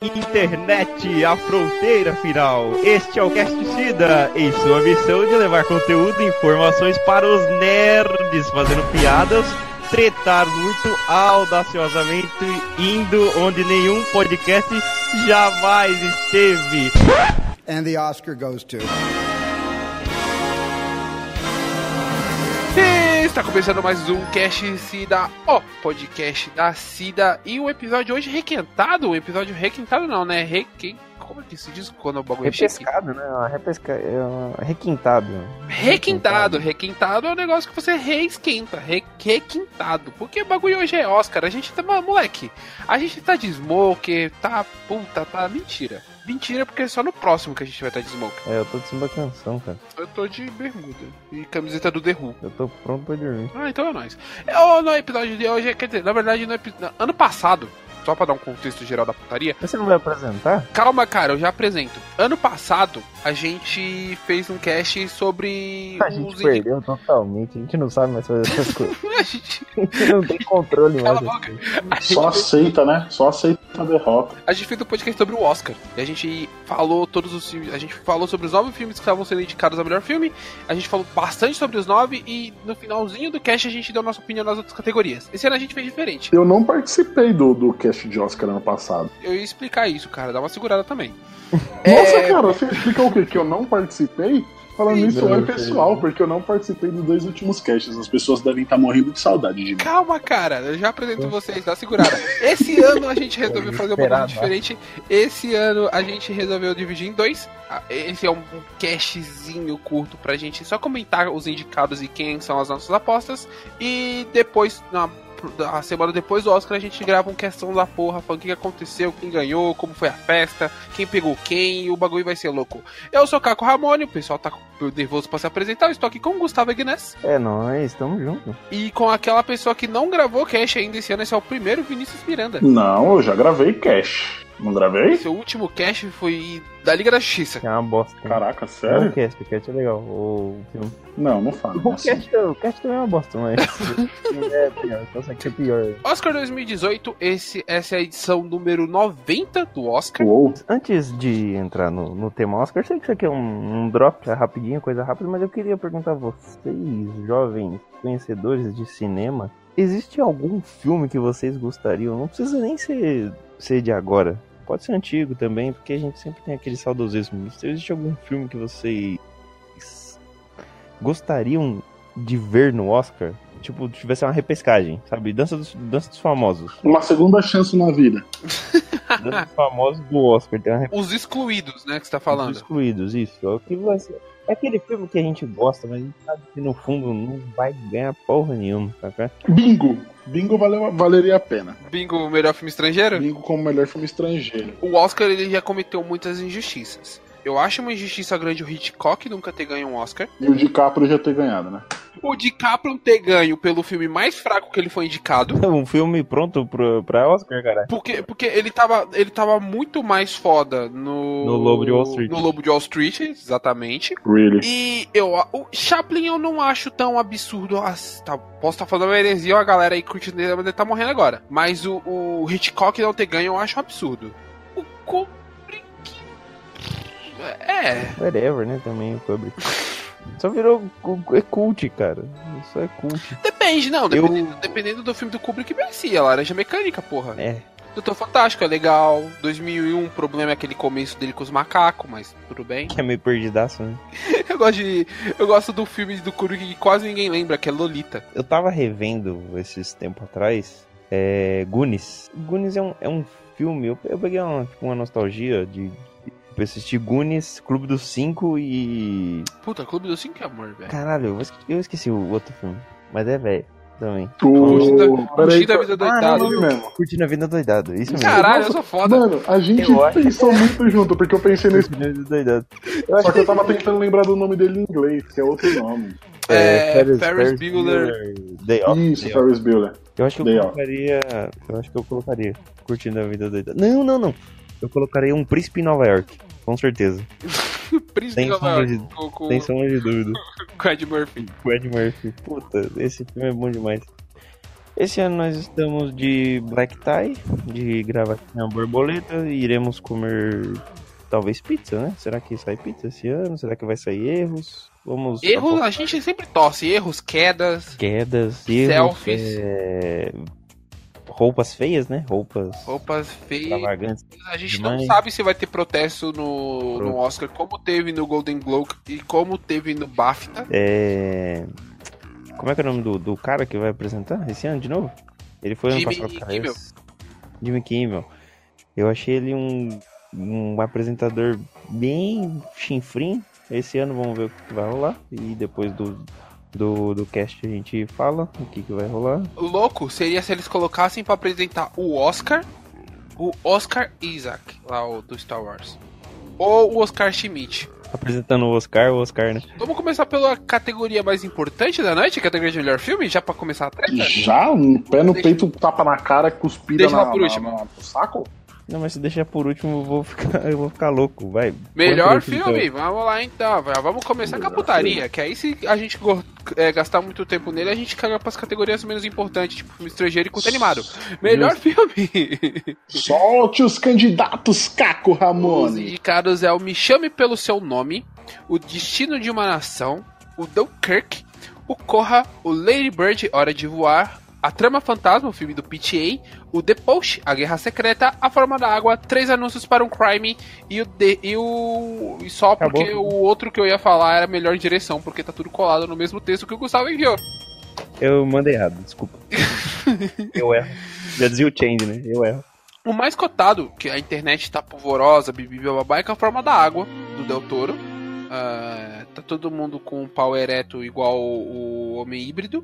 Internet, a fronteira final. Este é o Cast Cida, em sua missão de levar conteúdo e informações para os nerds, fazendo piadas, tretar muito audaciosamente, indo onde nenhum podcast jamais esteve. And the Oscar goes to... Está começando mais um Cast Cida, o podcast da Cida. E o episódio hoje requentado. O episódio requentado não, né? Como é que se diz quando o bagulho repescado, né? Requintado. Requintado é um negócio que você reesquenta. Requintado. Porque o bagulho hoje é Oscar. A gente tá, moleque, a gente tá de smoke, tá mentira. Mentira, porque é só no próximo que a gente vai estar de smoke. Eu tô de samba canção, cara. Eu tô de bermuda e camiseta do The Who. Eu tô pronto pra dormir. Ah, então é nóis. No episódio de hoje, quer dizer, na verdade, ano passado, só pra dar um contexto geral da putaria. Você não vai apresentar? Calma, cara, eu já apresento. Ano passado, a gente fez um cast sobre... A gente perdeu totalmente, a gente não sabe mais fazer essas coisas. A gente não tem controle mais. Só aceita, né? Só aceita a derrota. A gente fez um podcast sobre o Oscar. E a gente falou todos os filmes. A gente falou sobre os 9 filmes que estavam sendo indicados a melhor filme. A gente falou bastante sobre os 9. E no finalzinho do cast a gente deu nossa opinião nas outras categorias. Esse ano a gente fez diferente. Eu não participei do cast de Oscar ano passado. Eu ia explicar isso, cara. Dá uma segurada também. Nossa, cara, você explicou o quê? Que eu não participei? Falando isso, é pessoal, porque eu não participei dos 2 últimos casts. As pessoas devem estar morrendo de saudade de mim. Calma, cara, eu já apresento vocês, dá segurada. Esse ano a gente resolveu fazer um pouco diferente. Esse ano a gente resolveu dividir em 2. Esse é um castzinho curto pra gente só comentar os indicados e quem são as nossas apostas. E depois, a semana depois do Oscar, a gente grava um questão da porra, falando o que aconteceu, quem ganhou, como foi a festa, quem pegou quem, e o bagulho vai ser louco. Eu sou o Caco Ramone, o pessoal tá nervoso pra se apresentar, eu estou aqui com o Gustavo Ignace. É nóis, estamos juntos. E com aquela pessoa que não gravou cast ainda esse ano, esse é o primeiro, Vinícius Miranda. Não, eu já gravei cast. Não gravei? Seu último cast foi da Liga da Justiça. É uma bosta. Caraca, sério? O cast é legal. O filme. Não fala. O cast também é uma bosta, mas é pior. Então que é pior. Oscar 2018, essa é a edição número 90 do Oscar. Uou. Antes de entrar no tema Oscar, sei que isso aqui é um drop, é rapidinho, coisa rápida, mas eu queria perguntar a vocês, jovens conhecedores de cinema, existe algum filme que vocês gostariam? Não precisa nem ser de agora. Pode ser antigo também, porque a gente sempre tem aquele saudosismo. Se existe algum filme que vocês gostariam de ver no Oscar, tipo, tivesse uma repescagem, sabe? Dança dos famosos. Uma segunda chance na vida. Dança dos famosos do Oscar. Os excluídos, né, que você tá falando. Os excluídos, isso. É o que vai ser. É aquele filme que a gente gosta, mas a gente sabe que no fundo não vai ganhar porra nenhuma, sabe? Bingo valeria a pena. Bingo, melhor filme estrangeiro? Bingo como melhor filme estrangeiro. O Oscar, ele já cometeu muitas injustiças. Eu acho uma injustiça grande o Hitchcock nunca ter ganho um Oscar. E o DiCaprio já ter ganhado, né? O DiCaprio ter ganho pelo filme mais fraco que ele foi indicado. Um filme pronto pra Oscar, cara. Porque ele tava muito mais foda no Lobo de Wall Street. No Lobo de Wall Street, exatamente. Really? E o Chaplin eu não acho tão absurdo. Posso estar falando uma heresia, a galera aí curtindo ele, mas ele tá morrendo agora. Mas o Hitchcock não ter ganho eu acho um absurdo. O Kubrick... Whatever, né, também o Kubrick. Só virou cult, cara. Isso é cult. Depende, não. Dependendo do filme do Kubrick, merecia. Laranja Mecânica, porra. É. Doutor Fantástico é legal. 2001, o problema é aquele começo dele com os macacos, mas tudo bem. Que é meio perdidaço, né? Eu gosto do filme do Kubrick que quase ninguém lembra, que é Lolita. Eu tava revendo esses tempos atrás Goonies. Goonies é um filme. Eu peguei uma nostalgia de assistir Goonies, Clube dos 5 e... Puta, Clube dos 5 é amor, velho. Caralho, eu esqueci o outro filme. Mas é velho também. Curtindo a vida doidado. Curtindo a vida doidado, isso mesmo. Caralho, eu sou foda. Mano, a gente pensou muito junto, porque eu pensei nesse... doidado. Só que eu tava tentando lembrar do nome dele em inglês, que é outro nome. Ferris Bueller. Isso, Ferris Bueller. Eu acho que eu colocaria Curtindo a vida doidado. Não. Eu colocaria um Príncipe em Nova York, com certeza. Príncipe em Nova York. Sem sombra de dúvida. Com Ed Murphy. Com Ed Murphy. Puta, esse filme é bom demais. Esse ano nós estamos de black tie, de gravatinha borboleta, e iremos comer talvez pizza, né? Será que sai pizza esse ano? Será que vai sair erros? Vamos. Erros, a gente sempre torce. Erros, quedas, erros, selfies. Roupas feias, né? Roupas feias. extravagantes. A gente não sabe se vai ter protesto no Oscar, como teve no Golden Globe e como teve no BAFTA. Como é que é o nome do cara que vai apresentar esse ano de novo? Ele foi ano passado. Jimmy Kimmel. Eu achei ele um apresentador bem chinfrim. Esse ano vamos ver o que vai rolar. E depois do cast a gente fala o que vai rolar. O louco seria se eles colocassem pra apresentar o Oscar Isaac, lá do Star Wars. Ou o Oscar Schmidt. Apresentando o Oscar, né? Vamos começar pela categoria mais importante da noite, a categoria de melhor filme, já pra começar a treta? Já? Um pé no peito, tapa na cara, cuspida no saco? Não, mas se deixar por último eu vou ficar louco, vai. Melhor filme, então. Vamos lá então, vamos começar com a putaria, que aí se a gente gastar muito tempo nele, a gente caga pras categorias menos importantes, tipo filme estrangeiro e curto animado. Melhor filme! Solte os candidatos, Caco Ramon! Os indicados é o Me Chame Pelo Seu Nome, O Destino de uma Nação, o Dunkirk, o Corra, o Lady Bird, Hora de Voar, A Trama Fantasma, o filme do PTA, o The Post, A Guerra Secreta, A Forma da Água, 3 Anúncios para um Crime e só acabou. Porque o outro que eu ia falar era melhor direção, porque tá tudo colado no mesmo texto que o Gustavo enviou. Eu mandei errado, desculpa. Eu erro. Já dizia o Change, né? Eu erro. O mais cotado, que a internet tá polvorosa, babá, é que A Forma da Água, do Del Toro. Tá todo mundo com um pau ereto igual o Homem Híbrido.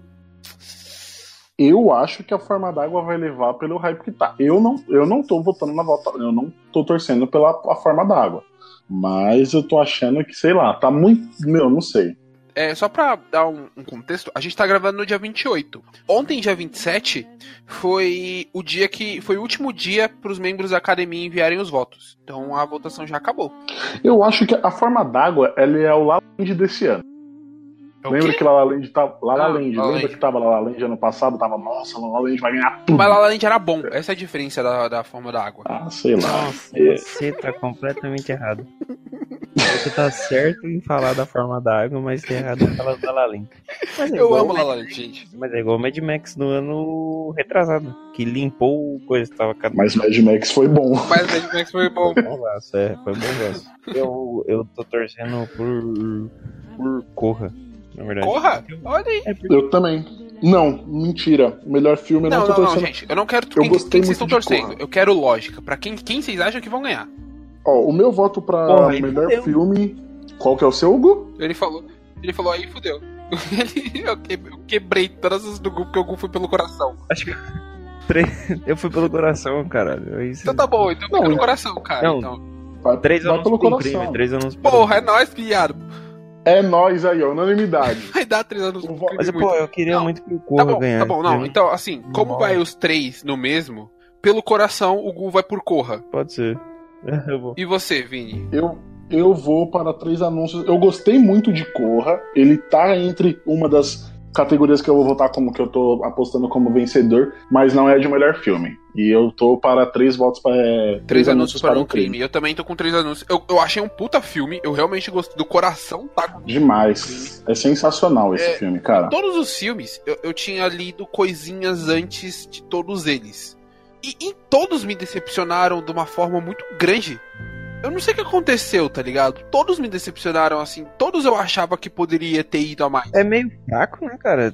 Eu acho que A Forma d'Água vai levar pelo hype que tá. Eu não tô votando na volta, eu não tô torcendo pela A Forma d'Água. Mas eu tô achando que, sei lá, tá muito... não sei. Só pra dar um contexto, a gente tá gravando no dia 28. Ontem, dia 27, foi o último dia pros membros da academia enviarem os votos. Então a votação já acabou. Eu acho que A Forma d'Água, ela é o La La Land desse ano. Lembra que La La Land tava... Lembra que tava La La Land ano passado? Tava, nossa, La La Land vai ganhar tudo. Mas La La Land era bom. Essa é a diferença da Forma da Água. Sei lá. Nossa, você tá completamente errado. Você tá certo em falar da Forma da Água, mas tá errado em falar da La La Land. Eu amo La La Land, gente. Mas é igual o Mad Max no ano retrasado, que limpou coisa, tava... Mas Mad Max foi bom. Foi bom. Foi bom gosto. Eu tô torcendo por Corra. Na verdade. Corra? Olha aí. Eu também. Não, mentira. O melhor filme eu não tô torcendo. Não, gente. Eu não quero quem vocês estão torcendo. Corra. Eu quero lógica. Pra quem vocês acham que vão ganhar? O meu voto pra melhor filme... Qual que é o seu, Hugo? Ele falou aí, fudeu. Eu quebrei todas as do Gu, porque o Gu foi pelo coração. Acho que... Eu fui pelo coração, caralho. Então tá bom, então pelo coração, cara. Não, então. 3 anos com crime, 3 anos... Porra, é nóis, piado. É nóis aí, ó, unanimidade. Vai dar 3 anos. Mas, eu queria muito que o Corra ganhasse. Tá bom, não. Então, assim, como vai os 3 no mesmo, pelo coração, o Gu vai por Corra. Pode ser. Eu vou. E você, Vini? Eu vou para 3 anúncios. Eu gostei muito de Corra. Ele tá entre uma das categorias que eu vou votar como que eu tô apostando como vencedor, mas não é de melhor filme. E eu tô para 3 votos para 3 anúncios para um crime. Eu também tô com 3 anúncios. Eu achei um puta filme, eu realmente gostei do coração, tá? Demais. É sensacional esse filme, cara. Todos os filmes eu tinha lido coisinhas antes de todos eles. E em todos me decepcionaram de uma forma muito grande. Eu não sei o que aconteceu, tá ligado? Todos me decepcionaram, assim. Todos eu achava que poderia ter ido a mais. É meio fraco, né, cara?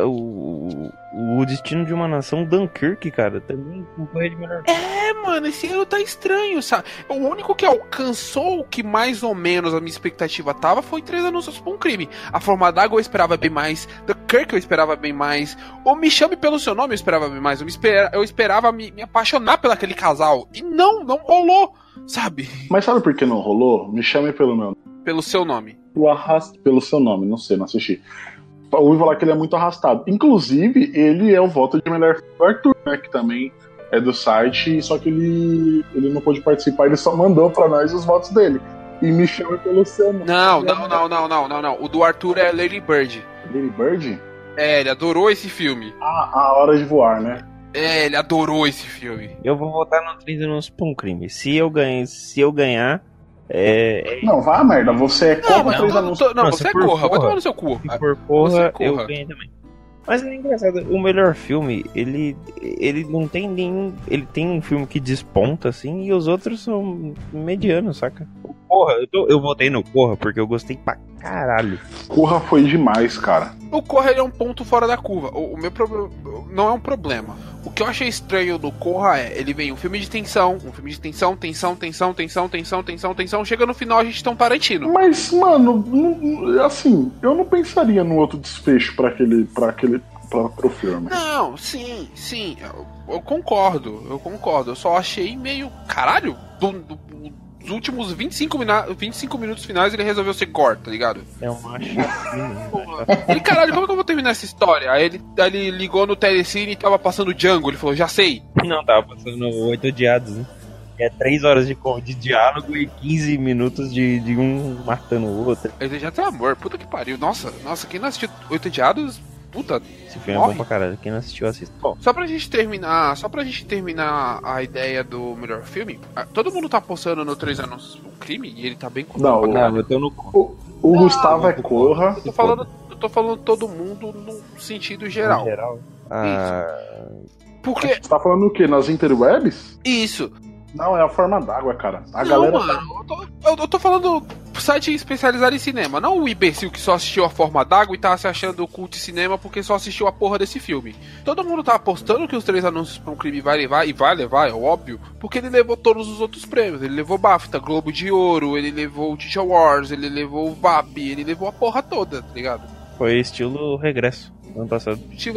O Destino de uma Nação, Dunkirk, cara, também concorre de melhor. Mano, esse ano tá estranho, sabe? O único que alcançou o que mais ou menos a minha expectativa tava foi 3 Anúncios por um Crime. A Forma d'Água eu esperava bem mais. Dunkirk eu esperava bem mais. O Me Chame Pelo Seu Nome eu esperava bem mais. Eu esperava me apaixonar por aquele casal. E não rolou, sabe? Mas sabe por que não rolou? Me Chame Pelo Meu Nome. Pelo seu nome. Pelo seu nome, não sei, não assisti. Eu ouvi falar que ele é muito arrastado. Inclusive, ele é o voto de melhor filme do Arthur, né? Que também é do site, só que ele não pôde participar, ele só mandou pra nós os votos dele. E Me Chame Pelo Seu Nome. Não. O do Arthur é Lady Bird. Lady Bird? Ele adorou esse filme. A Hora de Voar, né? Ele adorou esse filme. Eu vou votar no 3 Anúncios pra um Crime. Se eu ganhar... Não, vá a merda, você é contra 3 Anúncios. Não, você é corra, vai tomar no seu cu. Se for porra, eu ganho também. Mas é engraçado, o melhor filme, ele não tem nenhum... Ele tem um filme que desponta, assim, e os outros são medianos, saca? O Corra, eu votei no Corra porque eu gostei pra caralho. Corra foi demais, cara. O Corra ele é um ponto fora da curva. O meu problema não é um problema. O que eu achei estranho do Corra ele vem um filme de tensão, tensão, chega no final a gente tem um Tarantino. Mas, mano, assim, eu não pensaria num outro desfecho pro filme. Não, sim, eu concordo. Eu só achei meio, caralho, dos últimos 25 minutos finais ele resolveu ser gore, tá ligado? É uma chacina. Ele, caralho, como que eu vou terminar essa história? Aí ele ligou no Telecine e tava passando Django, ele falou, já sei. Não, tava passando 8 Odiados, né? É 3 horas de diálogo e 15 minutos de um matando o outro. Ele já tem amor, puta que pariu. Nossa, quem não assistiu 8 Odiados, puta, esse filme é bom pra caralho, quem não assistiu, assista. Bom, só pra gente terminar a ideia do melhor filme, todo mundo tá postando no 3 Anúncios um Crime e ele tá bem Não, eu tô no... O Gustavo é Corra. Eu tô falando todo mundo no sentido geral. No geral? Porque... Você tá falando o quê? Nas interwebs? Isso. Não, é a Forma d'Água, cara. Eu tô falando site especializado em cinema, não o imbecil que só assistiu a Forma d'Água e tá se achando cult cinema porque só assistiu a porra desse filme. Todo mundo tá apostando que os 3 Anúncios pra um Crime vai levar, é óbvio, porque ele levou todos os outros prêmios. Ele levou BAFTA, Globo de Ouro, ele levou o Tich Awards, ele levou o VAP, ele levou a porra toda, tá ligado? Foi estilo Regresso, ano passado. Estilo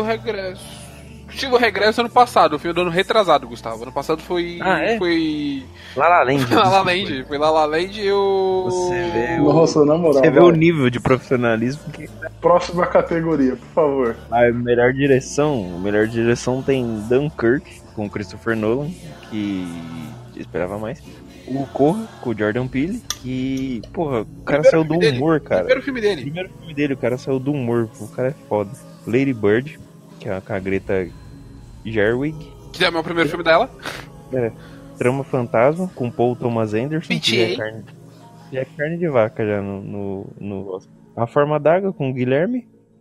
Regresso ano passado, o filme do ano retrasado, Gustavo. Ano passado foi... Foi La La Land. Foi La La Land e o... Você vê Nossa, na moral. Você vê o nível de profissionalismo que... Próxima categoria, por favor. A melhor direção tem Dunkirk, com Christopher Nolan, que esperava mais. O Corra, com o Jordan Peele, que... Porra, o cara saiu do humor, cara. Primeiro filme dele, o cara saiu do humor, o cara é foda. Lady Bird, que é com a Greta Gerwig. Que é o meu primeiro filme dela. Trama Fantasma, com Paul Thomas Anderson. Que é carne de vaca já no Oscar. A Forma d'Água, com Guilhermo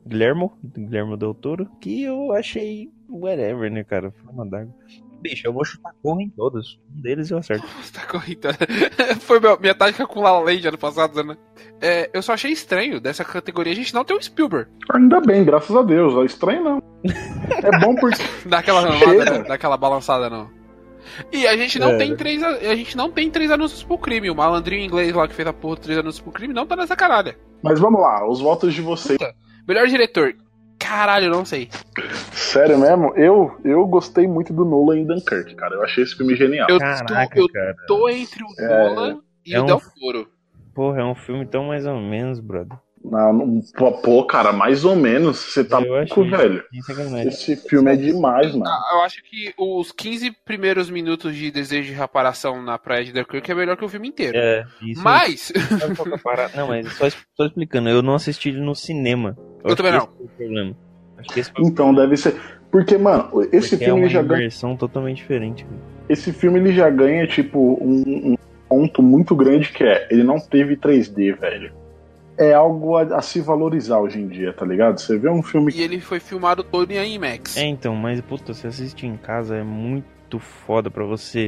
Del Toro, que eu achei whatever, né, cara? Forma d'Água. Bicho, eu vou chutar Corra em todos. Um deles eu acerto. Tá corrida. Foi minha tática com La La Land ano passado, né? Eu só achei estranho dessa categoria a gente não ter um Spielberg. Ainda bem, graças a Deus. É estranho não. É bom porque... Dá aquela ramada, dá aquela balançada, não. E a gente não tem 3 Anúncios pro Crime. O malandrinho inglês lá que fez a porra 3 Anúncios pro Crime não tá nessa caralha. Mas vamos lá, os votos de vocês. Melhor diretor. Caralho, não sei. Sério mesmo? Eu gostei muito do Nolan em Dunkirk, cara. Eu achei esse filme genial. Eu tô entre o Nolan e o Del Toro. Porra, é um filme tão mais ou menos, brother. Não, pô, cara, mais ou menos. Você tá louco, velho. Esse filme é demais, mano. Eu acho que os 15 primeiros minutos de Desejo de Reparação na praia de Dunkirk é melhor que o filme inteiro. Isso. Mas... Não, mas só explicando. Eu não assisti ele no cinema. Eu também não. Problema. Então, deve ser... Porque, mano, esse filme ele já ganha... É uma versão totalmente diferente. Cara. Esse filme, ele já ganha, tipo, um ponto muito grande que ele não teve 3D, velho. É algo a se valorizar hoje em dia, tá ligado? Você vê um filme... E ele foi filmado todo em IMAX. Então, mas, puta, você assistir em casa é muito foda pra você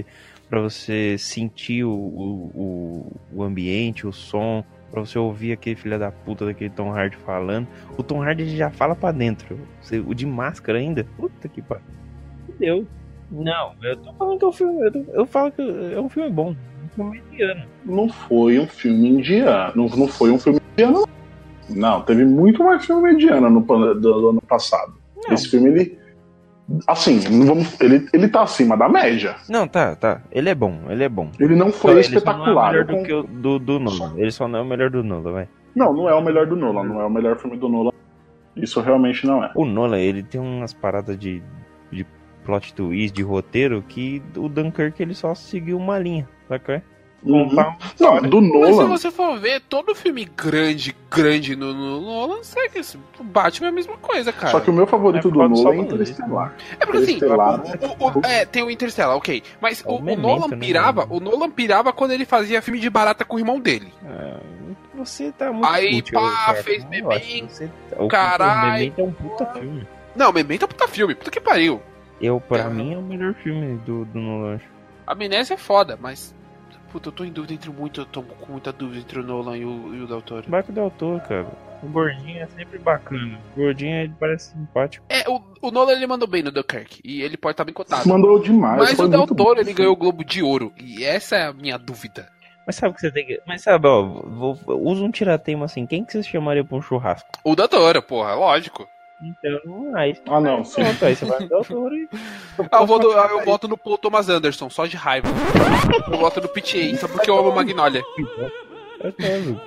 sentir o ambiente, o som, pra você ouvir aquele filho da puta daquele Tom Hardy falando. O Tom Hardy já fala pra dentro. O de máscara ainda. Puta que pariu. Deu. Não, eu tô falando que é um filme. Eu falo que é um filme bom. Um filme indiano. Não foi um filme indiano. Não foi um filme indiano. Não, teve muito mais filme indiano do ano passado. Não. Esse filme, ele. Assim, ele tá acima da média. Não, tá. Ele é bom. Ele não foi espetacular. Ele só não é o melhor do que o do Nolan. Ele só não é o melhor do Nolan, vai. Não é o melhor do Nolan. Não é o melhor filme do Nolan. Isso realmente não é. O Nolan, ele tem umas paradas de plot twist, de roteiro, que o Dunkirk ele só seguiu uma linha, sabe qual é? contar Não, do Mas se Nolan. você for ver, todo filme grande no Nolan, sabe que esse Batman é a mesma coisa, cara. Só que o meu favorito É do por causa Nolan é do Interestelar. É porque assim, Interestelar. tem o Interstellar, ok. Mas É o o Memento, Nolan né, pirava, mano? o Nolan pirava quando ele fazia filme de barata com o irmão dele. Você tá muito Aí, fútil, pá, cara. fez Eu acho que Memento, você- o carai. Memento é um puta filme. Não, Memento é um puta filme, puta que pariu. Pra mim é o melhor filme do Nolan. A Amnésia é foda, mas... Puta, eu tô em dúvida eu tô com muita dúvida entre o Nolan e o Del Toro. Vai com o Del Toro, cara. O gordinho é sempre bacana. O gordinho ele parece simpático. O Nolan ele mandou bem no Dunkirk, e ele pode estar bem cotado. Mandou demais. Mas foi o Del muito Toro, bom. ele ganhou o Globo de Ouro, e essa é a minha dúvida. Mas sabe o que você tem que. Mas sabe, ó, usa um tiratema assim. Quem que você chamaria pra um churrasco? O Del Toro, porra, lógico. Então, aí. Ah, não, sim. Pronto, aí você vai no Del Toro e. Eu voto no Paul Thomas Anderson, só de raiva. Eu voto no PTA, só porque eu amo Magnolia. Eu tô,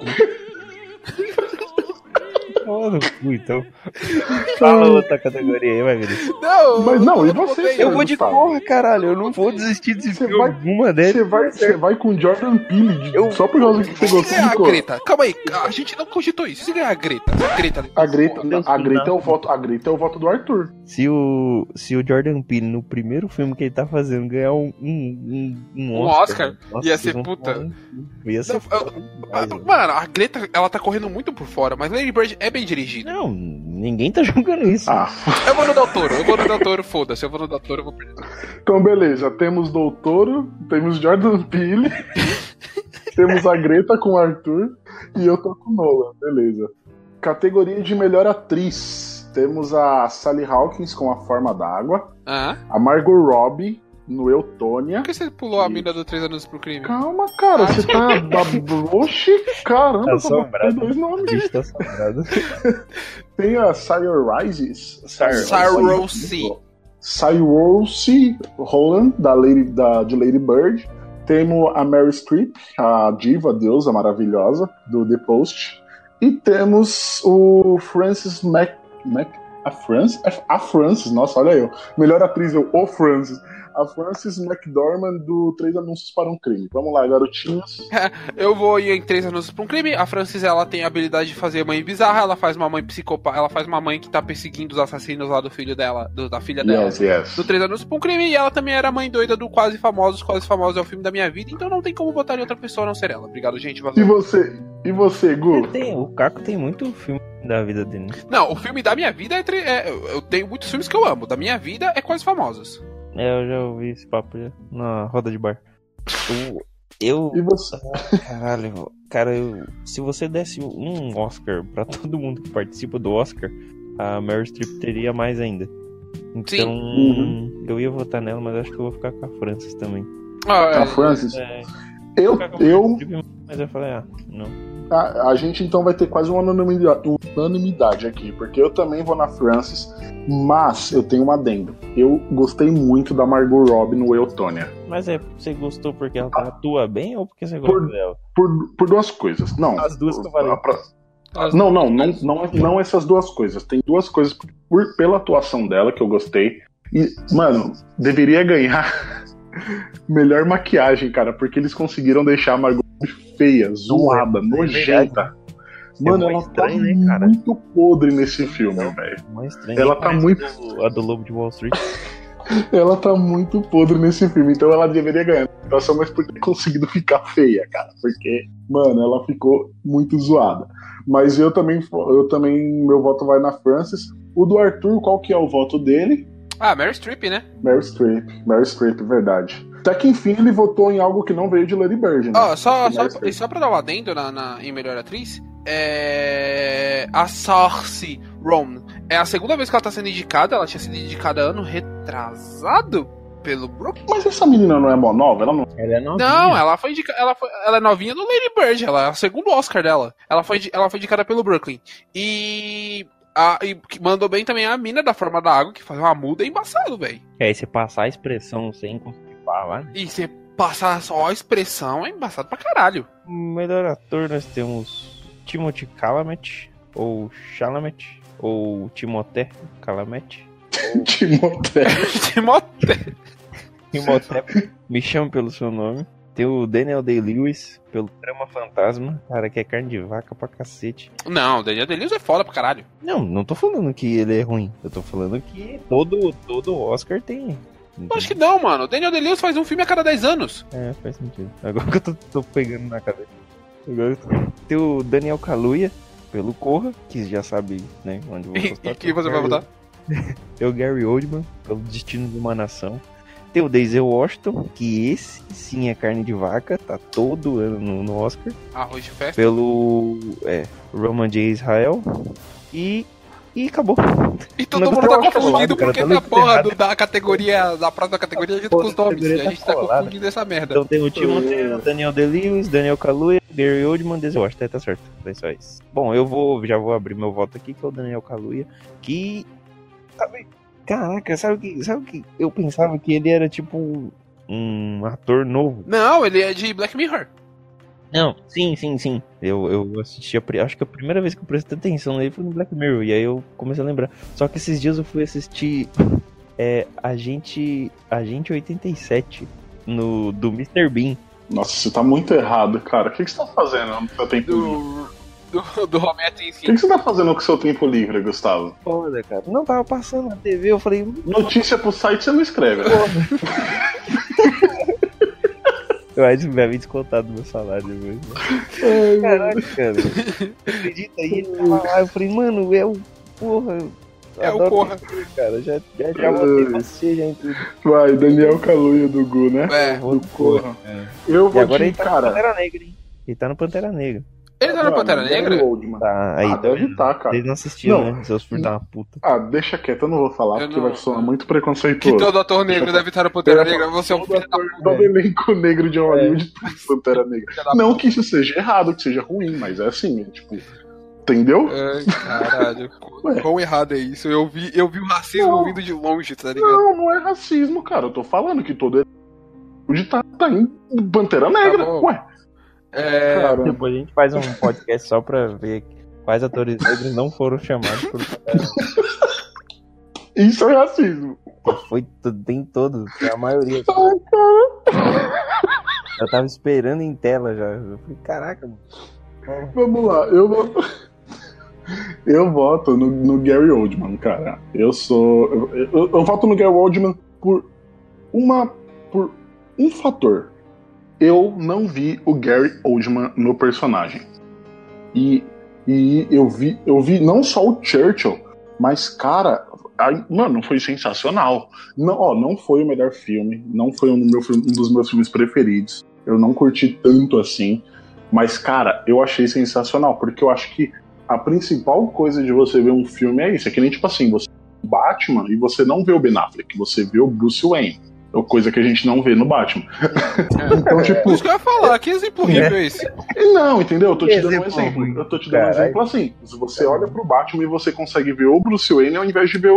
então. Fala outra categoria aí, vai, Vinícius. Não, Mas não, e você, botei- Eu vou de porra, caralho. Eu não vou desistir de Você ver vai- alguma delas. Você vai com Jordan Peele, só por causa que você Se gostou ganhar de a cor. Greta, calma aí, a gente não cogitou isso. Se ganhar a Greta, A Greta, Deus, a Greta é não. o voto, a Greta é o voto do Arthur. Se o Jordan Peele, no primeiro filme que ele tá fazendo, ganhar um Oscar, nossa, ia eles ser vão puta. falar- Ia ser Mano, a Greta, ela tá correndo muito por fora, mas Lady Bird é bem dirigida. Não, ninguém tá julgando isso. Ah, Eu vou no Del Toro, foda-se, eu vou no Del Toro, eu vou perder. então beleza. Temos Doutoro, temos Jordan Peele, temos a Greta com o Arthur e eu tô com o Nolan, beleza. Categoria de melhor atriz. Temos a Sally Hawkins com A Forma d'Água, Ah, a Margot Robbie no Eutônia. por que você pulou a mina do 3 anos pro crime? Calma, cara, você tá. Oxi, caramba, Tá eu assombrado. dois nomes. A gente tá assombrado. Tem a Sayur Rises. Saoirse Ronan, de Lady Bird. Temos a Mary Streep, a diva, deusa maravilhosa, do The Post. E temos o Francis a Francis, nossa, olha eu. Melhor atriz, o Francis. A Frances McDormand do 3 Anúncios para um Crime. Vamos lá, garotinhos. Eu vou ir em 3 Anúncios pra um Crime. A Frances, ela tem a habilidade de fazer mãe bizarra. Ela faz uma mãe psicopata. Ela faz uma mãe que tá perseguindo os assassinos lá do filho dela, da filha dela. Yes. Do 3 Anúncios pra um Crime. E ela também era mãe doida do Quase Famosos. Quase Famosos é o filme da minha vida. Então não tem como botar em outra pessoa a não ser ela. Obrigado, gente. Valeu. E você, Gu? O Caco tem muito filme da vida dele. Não, o filme da minha vida eu tenho muitos filmes que eu amo. Da minha vida é Quase Famosos. Eu já ouvi esse papo já, na roda de bar. Eu. E você? Caralho, cara, se você desse um Oscar pra todo mundo que participa do Oscar, a Meryl Streep teria mais ainda. Então, Sim. Eu ia votar nela, mas acho que eu vou ficar com a Frances também. A Frances? Eu. Mas eu falei, não. A gente então vai ter quase uma unanimidade aqui, porque eu também vou na Frances, mas eu tenho um adendo. Eu gostei muito da Margot Robbie no Eutônia. Mas você gostou porque ela atua bem ou porque você gosta dela? Por duas coisas. Não. As duas que eu falei. Não essas duas coisas. Tem duas coisas pela atuação dela que eu gostei. E, mano, deveria ganhar melhor maquiagem, cara, porque eles conseguiram deixar a Margot feia, zoada, nojenta. Mano, ela tá muito podre nesse filme, velho. Ela tá muito. A do Lobo de Wall Street. Ela tá muito podre nesse filme, então ela deveria ganhar. Só mais por ter conseguido ficar feia, cara. Porque, mano, ela ficou muito zoada. Mas eu também, meu voto vai na Frances. O do Arthur, qual que é o voto dele? Meryl Streep, né? Meryl Streep, verdade. Até que enfim ele votou em algo que não veio de Lady Bird, né? Só pra dar um adendo em Melhor Atriz, a Saoirse Ronan é a segunda vez que ela tá sendo indicada. Ela tinha sido indicada ano retrasado pelo Brooklyn. Mas essa menina não é mó nova? Ela é novinha. Não, ela é novinha no Lady Bird. Ela é o segundo Oscar dela. Ela foi indicada pelo Brooklyn. E mandou bem também a mina da Forma da Água, que faz uma muda embaçado, velho. Aí você passar a expressão sem conseguir falar. E você passar só a expressão é embaçado pra caralho. Melhor ator nós temos Timothée Chalamet, ou Chalamet, ou Timothée Chalamet. Timothée. Timothée, me chame pelo seu nome. Tem o Daniel Day-Lewis pelo Trama Fantasma, cara, que é carne de vaca pra cacete. Não, o Daniel Day-Lewis é foda pra caralho. Não tô falando que ele é ruim. Eu tô falando que todo Oscar tem. Eu acho que não, mano. O Daniel Day-Lewis faz um filme a cada 10 anos. É, faz sentido. Agora que eu tô pegando na cabeça. Agora tem o Daniel Kaluuya pelo Corra, que já sabe, né, onde eu vou postar. E quem você vai votar? Tem o Gary Oldman pelo Destino de uma Nação. Tem o Denzel Washington, que esse sim é carne de vaca, tá todo ano no Oscar. Arroz de festa. Pelo Roman J. Israel. E acabou. E todo mundo tá confundindo porque na porra da categoria, da próxima categoria, a gente com os nomes. A gente tá confundindo essa merda. Então tem o Timothy, o Daniel Day-Lewis, Daniel Kaluuya, Gary Oldman, Denzel Washington. Tá certo. É só isso. Bom, já vou abrir meu voto aqui, que é o Daniel Kaluuya, que... Caraca, sabe o que eu pensava que ele era tipo um ator novo? Não, ele é de Black Mirror. Não, sim. Eu assisti, acho que a primeira vez que eu prestei atenção nele foi no Black Mirror, e aí eu comecei a lembrar. Só que esses dias eu fui assistir Agente 87 do Mr. Bean. Nossa, você tá muito errado, cara. O que você tá fazendo no seu tempo livre? Do Romero em si. O que você tá fazendo com o seu tempo livre, Gustavo? Foda, cara. Não, tava passando na TV, eu falei... Notícia pro site você não escreve. Eu acho que vai me descontar do meu salário depois. Caraca, cara. Acredita aí, ele tava lá, eu falei, mano, é o porra. É o porra. Cara, já botei pra você, já entrou. Vai, Daniel Kaluuya do Gu, né? É. Do Corra. Eu vou e agora te, ele tá cara... no Pantera Negra, hein? Ele tá no Pantera Negra. Ele tá no Pantera Negra? Tá, aí. Deve estar, cara. Eles não assistiram, Não. né? Seus filhos da puta. Deixa quieto, eu não vou falar, porque vai soar muito preconceituoso. Que todo ator negro deve estar no Pantera Negra. Você é um filho da puta. Todo elenco negro de Hollywood tá no Pantera Negra. Não que isso seja errado, que seja ruim, mas é assim, tipo... Entendeu? Ai, caralho. Quão errado é isso? Eu vi o racismo vindo de longe, tá ligado? Não é racismo, cara. Eu tô falando que todo elenco tá em Pantera Negra. bom. Ué. Cara, Depois a gente faz um podcast só pra ver quais atores negros não foram chamados por Pantera. isso é racismo. Tem todos, a maioria. Eu tava esperando em tela já. Eu falei, caraca, mano. Vamos lá, eu voto no Gary Oldman, cara. Eu voto no Gary Oldman por um fator. Eu não vi o Gary Oldman no personagem. E eu vi não só o Churchill, mas, cara, mano, foi sensacional. Não foi o melhor filme, não foi um dos meus filmes preferidos. Eu não curti tanto assim. Mas, cara, eu achei sensacional, porque eu acho que a principal coisa de você ver um filme é isso. É que nem, tipo assim, você vê o Batman e você não vê o Ben Affleck, você vê o Bruce Wayne. É coisa que a gente não vê no Batman. Então, tipo... Isso que eu ia falar, que exemplo horrível é esse? Não, entendeu? Eu tô te dando um exemplo exemplo. ruim. Eu tô te dando um exemplo assim. Se você olha pro Batman e você consegue ver o Bruce Wayne ao invés de ver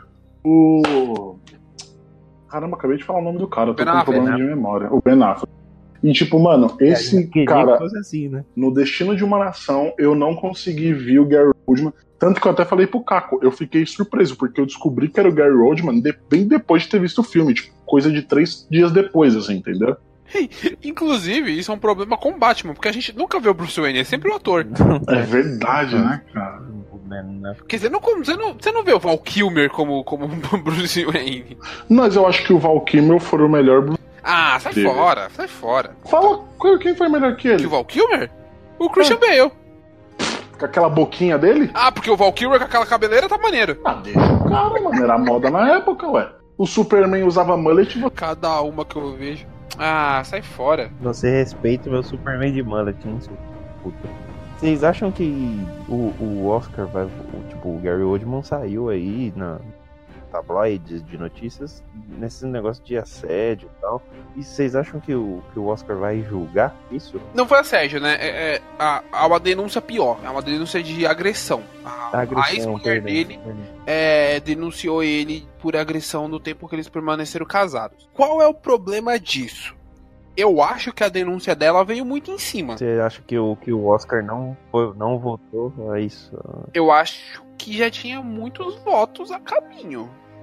o... Caramba, acabei de falar o nome do cara. Eu tô com problema de memória. O Ben Affleck. E tipo, mano, esse cara, assim, né? no Destino de uma Nação, eu não consegui ver o Gary Oldman. Tanto que eu até falei pro Caco, eu fiquei surpreso, porque eu descobri que era o Gary Oldman bem depois de ter visto o filme, tipo, coisa de 3 dias depois, assim, entendeu? Inclusive, isso é um problema com o Batman, porque a gente nunca vê o Bruce Wayne, é sempre o ator. É verdade, né, cara? Quer dizer, você não vê o Val Kilmer como Bruce Wayne. Mas eu acho que o Val Kilmer foi o melhor Bruce. Ah, sai fora. Fala, quem foi melhor que ele? Que o Val Kilmer? O Christian Bale. Com aquela boquinha dele? Ah, porque o Val Kilmer com aquela cabeleira tá maneiro. Deixa o cara, mano, era moda na época, ué. O Superman usava mullet. Cada uma que eu vejo. Ah, sai fora. Você respeita o meu Superman de mullet, hein, seu puta. Vocês acham que o Oscar vai... Tipo, o Gary Oldman saiu aí na tabloides de notícias nesse negócio de assédio e tal. E vocês acham que o Oscar vai julgar isso? Não foi assédio, né? Há uma denúncia pior. É uma denúncia de agressão. A ex-mulher dele denunciou ele por agressão no tempo que eles permaneceram casados. Qual é o problema disso? Eu acho que a denúncia dela veio muito em cima. Você acha que o Oscar não votou a isso? Eu acho que já tinha muitos votos a caminho.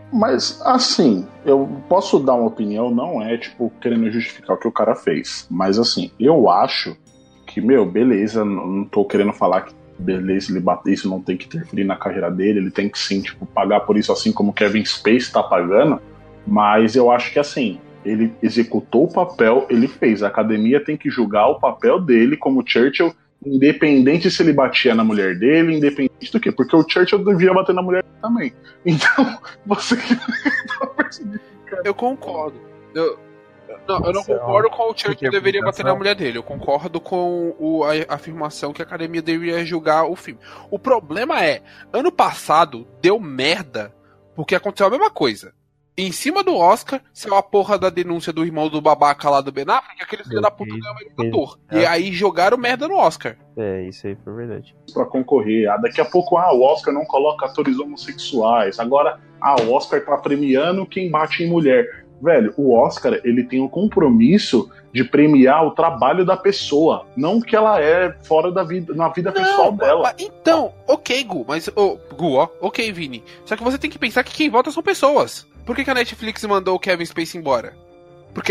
Mas, assim, eu posso dar uma opinião, não é, tipo, querendo justificar o que o cara fez. Mas, assim, eu acho que, beleza, não tô querendo falar que, beleza, ele bater isso não tem que interferir na carreira dele, ele tem que, sim, tipo, pagar por isso, assim como Kevin Spacey tá pagando. Mas eu acho que, assim, ele executou o papel, ele fez. A academia tem que julgar o papel dele como Churchill, independente se ele batia na mulher dele, independente do quê? Porque o Churchill devia bater na mulher também. Então, você que tá percebendo, cara. Eu concordo. Eu não concordo com o Churchill deveria bater na mulher dele. Eu concordo com a afirmação que a academia deveria julgar o filme. O problema é, ano passado deu merda porque aconteceu a mesma coisa. Em cima do Oscar, saiu a porra da denúncia do irmão do babaca lá do Ben Affleck, aquele filho da puta ganhou o melhor ator. E aí jogaram merda no Oscar. Isso aí foi verdade. Pra concorrer. Daqui a pouco, o Oscar não coloca atores homossexuais. Agora, o Oscar tá premiando quem bate em mulher. Velho, o Oscar, ele tem um compromisso de premiar o trabalho da pessoa, não que ela é fora da vida, na vida pessoal dela. Então, ok, Gu, mas... ok, Vini. Só que você tem que pensar que quem vota são pessoas. Por que a Netflix mandou o Kevin Spacey embora? Porque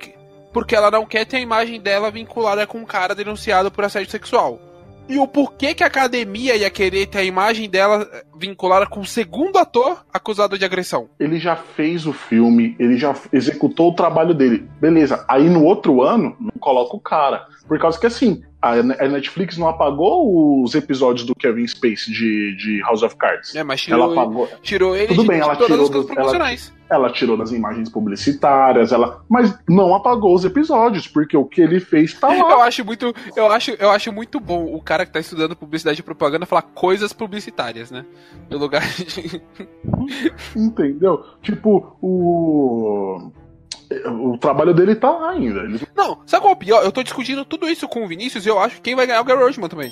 ela não quer ter a imagem dela vinculada com um cara denunciado por assédio sexual. E o porquê que a academia ia querer ter a imagem dela vinculada com o segundo ator acusado de agressão? Ele já fez o filme, ele já executou o trabalho dele. Beleza, aí no outro ano, não coloca o cara. Por causa que, assim, a Netflix não apagou os episódios do Kevin Spacey de House of Cards. Mas tirou ele Tudo bem, de todas as coisas promocionais. Ela tirou das imagens publicitárias, mas não apagou os episódios, porque o que ele fez tá lá. Eu acho muito bom o cara que tá estudando publicidade e propaganda falar coisas publicitárias, né? No lugar de... Entendeu? Tipo, o trabalho dele tá lá ainda. Não, sabe qual é o pior? Eu tô discutindo tudo isso com o Vinícius e eu acho que quem vai ganhar é o Gary Oldman também.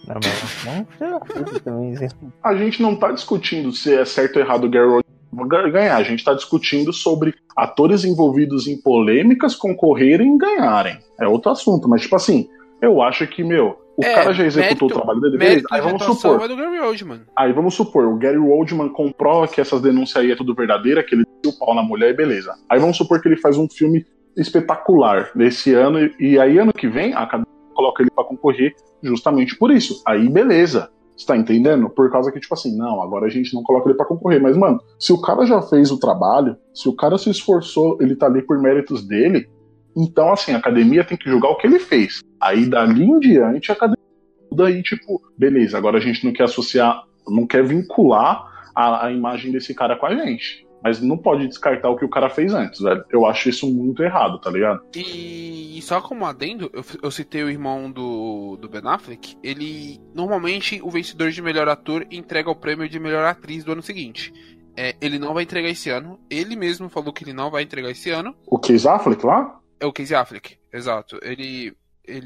A gente não tá discutindo se é certo ou errado o Gary Oldman ganhar. A gente tá discutindo sobre atores envolvidos em polêmicas concorrerem e ganharem. É outro assunto, mas tipo assim, eu acho que, o cara já executou o trabalho dele, beleza? Aí vamos supor. Aí vamos supor, o Gary Oldman comprova que essas denúncias aí é tudo verdadeira, que ele deu o pau na mulher e beleza. Aí vamos supor que ele faz um filme espetacular nesse ano, e aí ano que vem a academia coloca ele pra concorrer justamente por isso. Aí beleza. Você tá entendendo? Por causa que, tipo assim, não, agora a gente não coloca ele pra concorrer. Mas, mano, se o cara já fez o trabalho, se o cara se esforçou, ele tá ali por méritos dele, então, assim, a academia tem que julgar o que ele fez. Aí, dali em diante, a academia muda aí, tipo, beleza, agora a gente não quer associar, não quer vincular a imagem desse cara com a gente. Mas não pode descartar o que o cara fez antes, velho. Eu acho isso muito errado, tá ligado? E só como adendo, eu citei o irmão do Ben Affleck. Ele, normalmente, o vencedor de melhor ator entrega o prêmio de melhor atriz do ano seguinte. Ele não vai entregar esse ano. Ele mesmo falou que ele não vai entregar esse ano. O Casey Affleck lá? É o Casey Affleck, exato. Ele...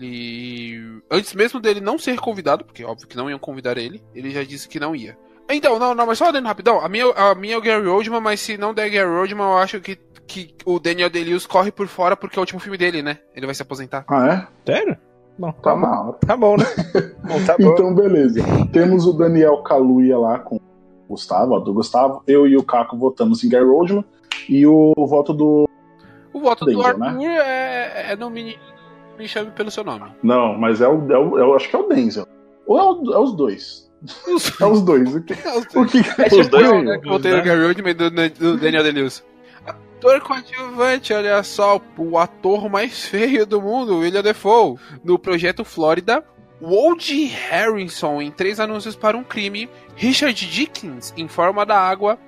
Antes mesmo dele não ser convidado, porque óbvio que não iam convidar ele já disse que não ia. Então, não, mas só adendo rapidão. A minha é o Gary Oldman, mas se não der Gary Oldman, eu acho que o Daniel Day-Lewis corre por fora porque é o último filme dele, né? Ele vai se aposentar. Ah, é? Sério? Bom, tá na hora. Tá bom, né? Bom, tá bom. Então, beleza. Temos o Daniel Kaluuya lá com o Gustavo. Eu e o Caco votamos em Gary Oldman. E o voto do... O voto Denzel, do Arthur, né? é no mini... Me chame pelo seu nome. Não, mas eu acho que é o Denzel. Ou é os dois? É os dois. O que é os dois, né? Que voltei no Gary Oldman e do Daniel Day-Lewis. Ator coadjuvante, olha só, o ator mais feio do mundo, William Dafoe. No Projeto Flórida, Woody Harrelson em 3 anúncios para um crime, Richard Dickens em Forma da Água,